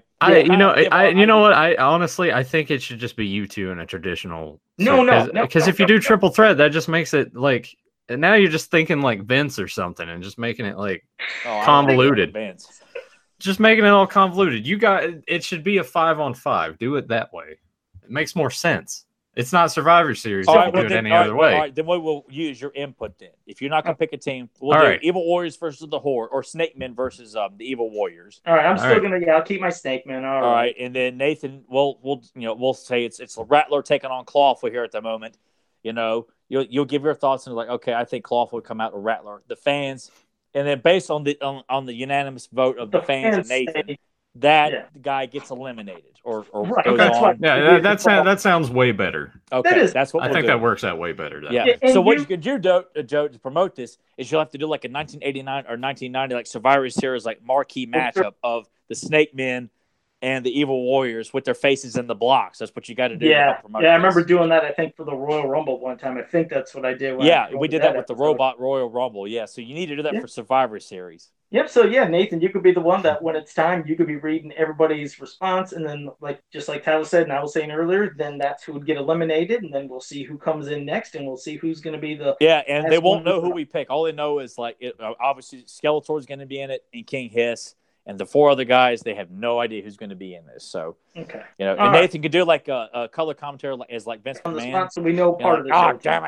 I honestly, I think it should just be you two in a traditional. No. Because if you do triple threat, that just makes it like. And now you're just thinking like Vince or something, and just making it like convoluted. Vince. Just making it all convoluted. It should be a 5-on-5. Do it that way. It makes more sense. It's not Survivor Series. You can do it any other way. All right, then we will use your input then. If you're not going to pick a team, we'll do Evil Warriors versus the Horde or Snake Men versus the Evil Warriors. All right, I'm still going to, I'll keep my Snake Men. All right, and then Nathan, we'll say it's Rattler taking on Clawful here at the moment. You'll give your thoughts and like, okay, I think Clawful would come out with Rattler. The fans, and then based on the unanimous vote of the fans and Nathan, guy gets eliminated or goes on. Yeah, that sounds way better. Okay, that's what I think that works out way better. Yeah. So what you could do, Joe, to promote this is you'll have to do like a 1989 or 1990 like Survivor Series like marquee matchup of the Snake Men and the Evil Warriors with their faces in the blocks. That's what you got to do. Yeah, I remember doing that. I think for the Royal Rumble one time. I think that's what I did. We did that with the Robot Royal Rumble. Yeah, so you need to do that for Survivor Series. Yep. So Nathan, you could be the one that when it's time, you could be reading everybody's response, and then just like Tyler said, and I was saying earlier, then that's who would get eliminated, and then we'll see who comes in next, and we'll see who's going to be the and they won't know who we pick. All they know is obviously Skeletor's going to be in it, and King Hiss. And the 4 other guys, they have no idea who's going to be in this. So, and Nathan could do like a color commentary as like Vince McMahon. So we know part of the show. Oh, damn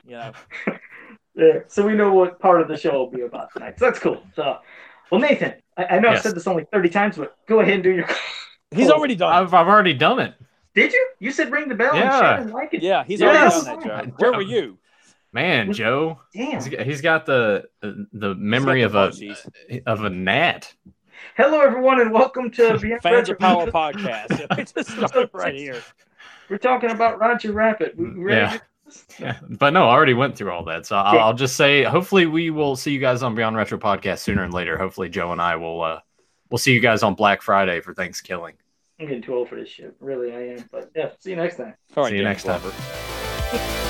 it. So we know what part of the show will be about tonight. So that's cool. So, well, Nathan, I know I've said this only 30 times, but go ahead and do your. He's already done. I've already done it. Did you? You said ring the bell. Yeah. And like it. Yeah, he's already done that, Joe. Where were you? Man, Joe. Damn. He's got the memory of a gnat. Hello, everyone, and welcome to the Fans of Power podcast. We just started right here. We're talking about Roger Rabbit. But no, I already went through all that. So I'll just say, hopefully, we will see you guys on Beyond Retro podcast sooner and later. Hopefully, Joe and I will we'll see you guys on Black Friday for Thanksgiving. I'm getting too old for this shit. Really, I am. But see you next time. All right, see you next time.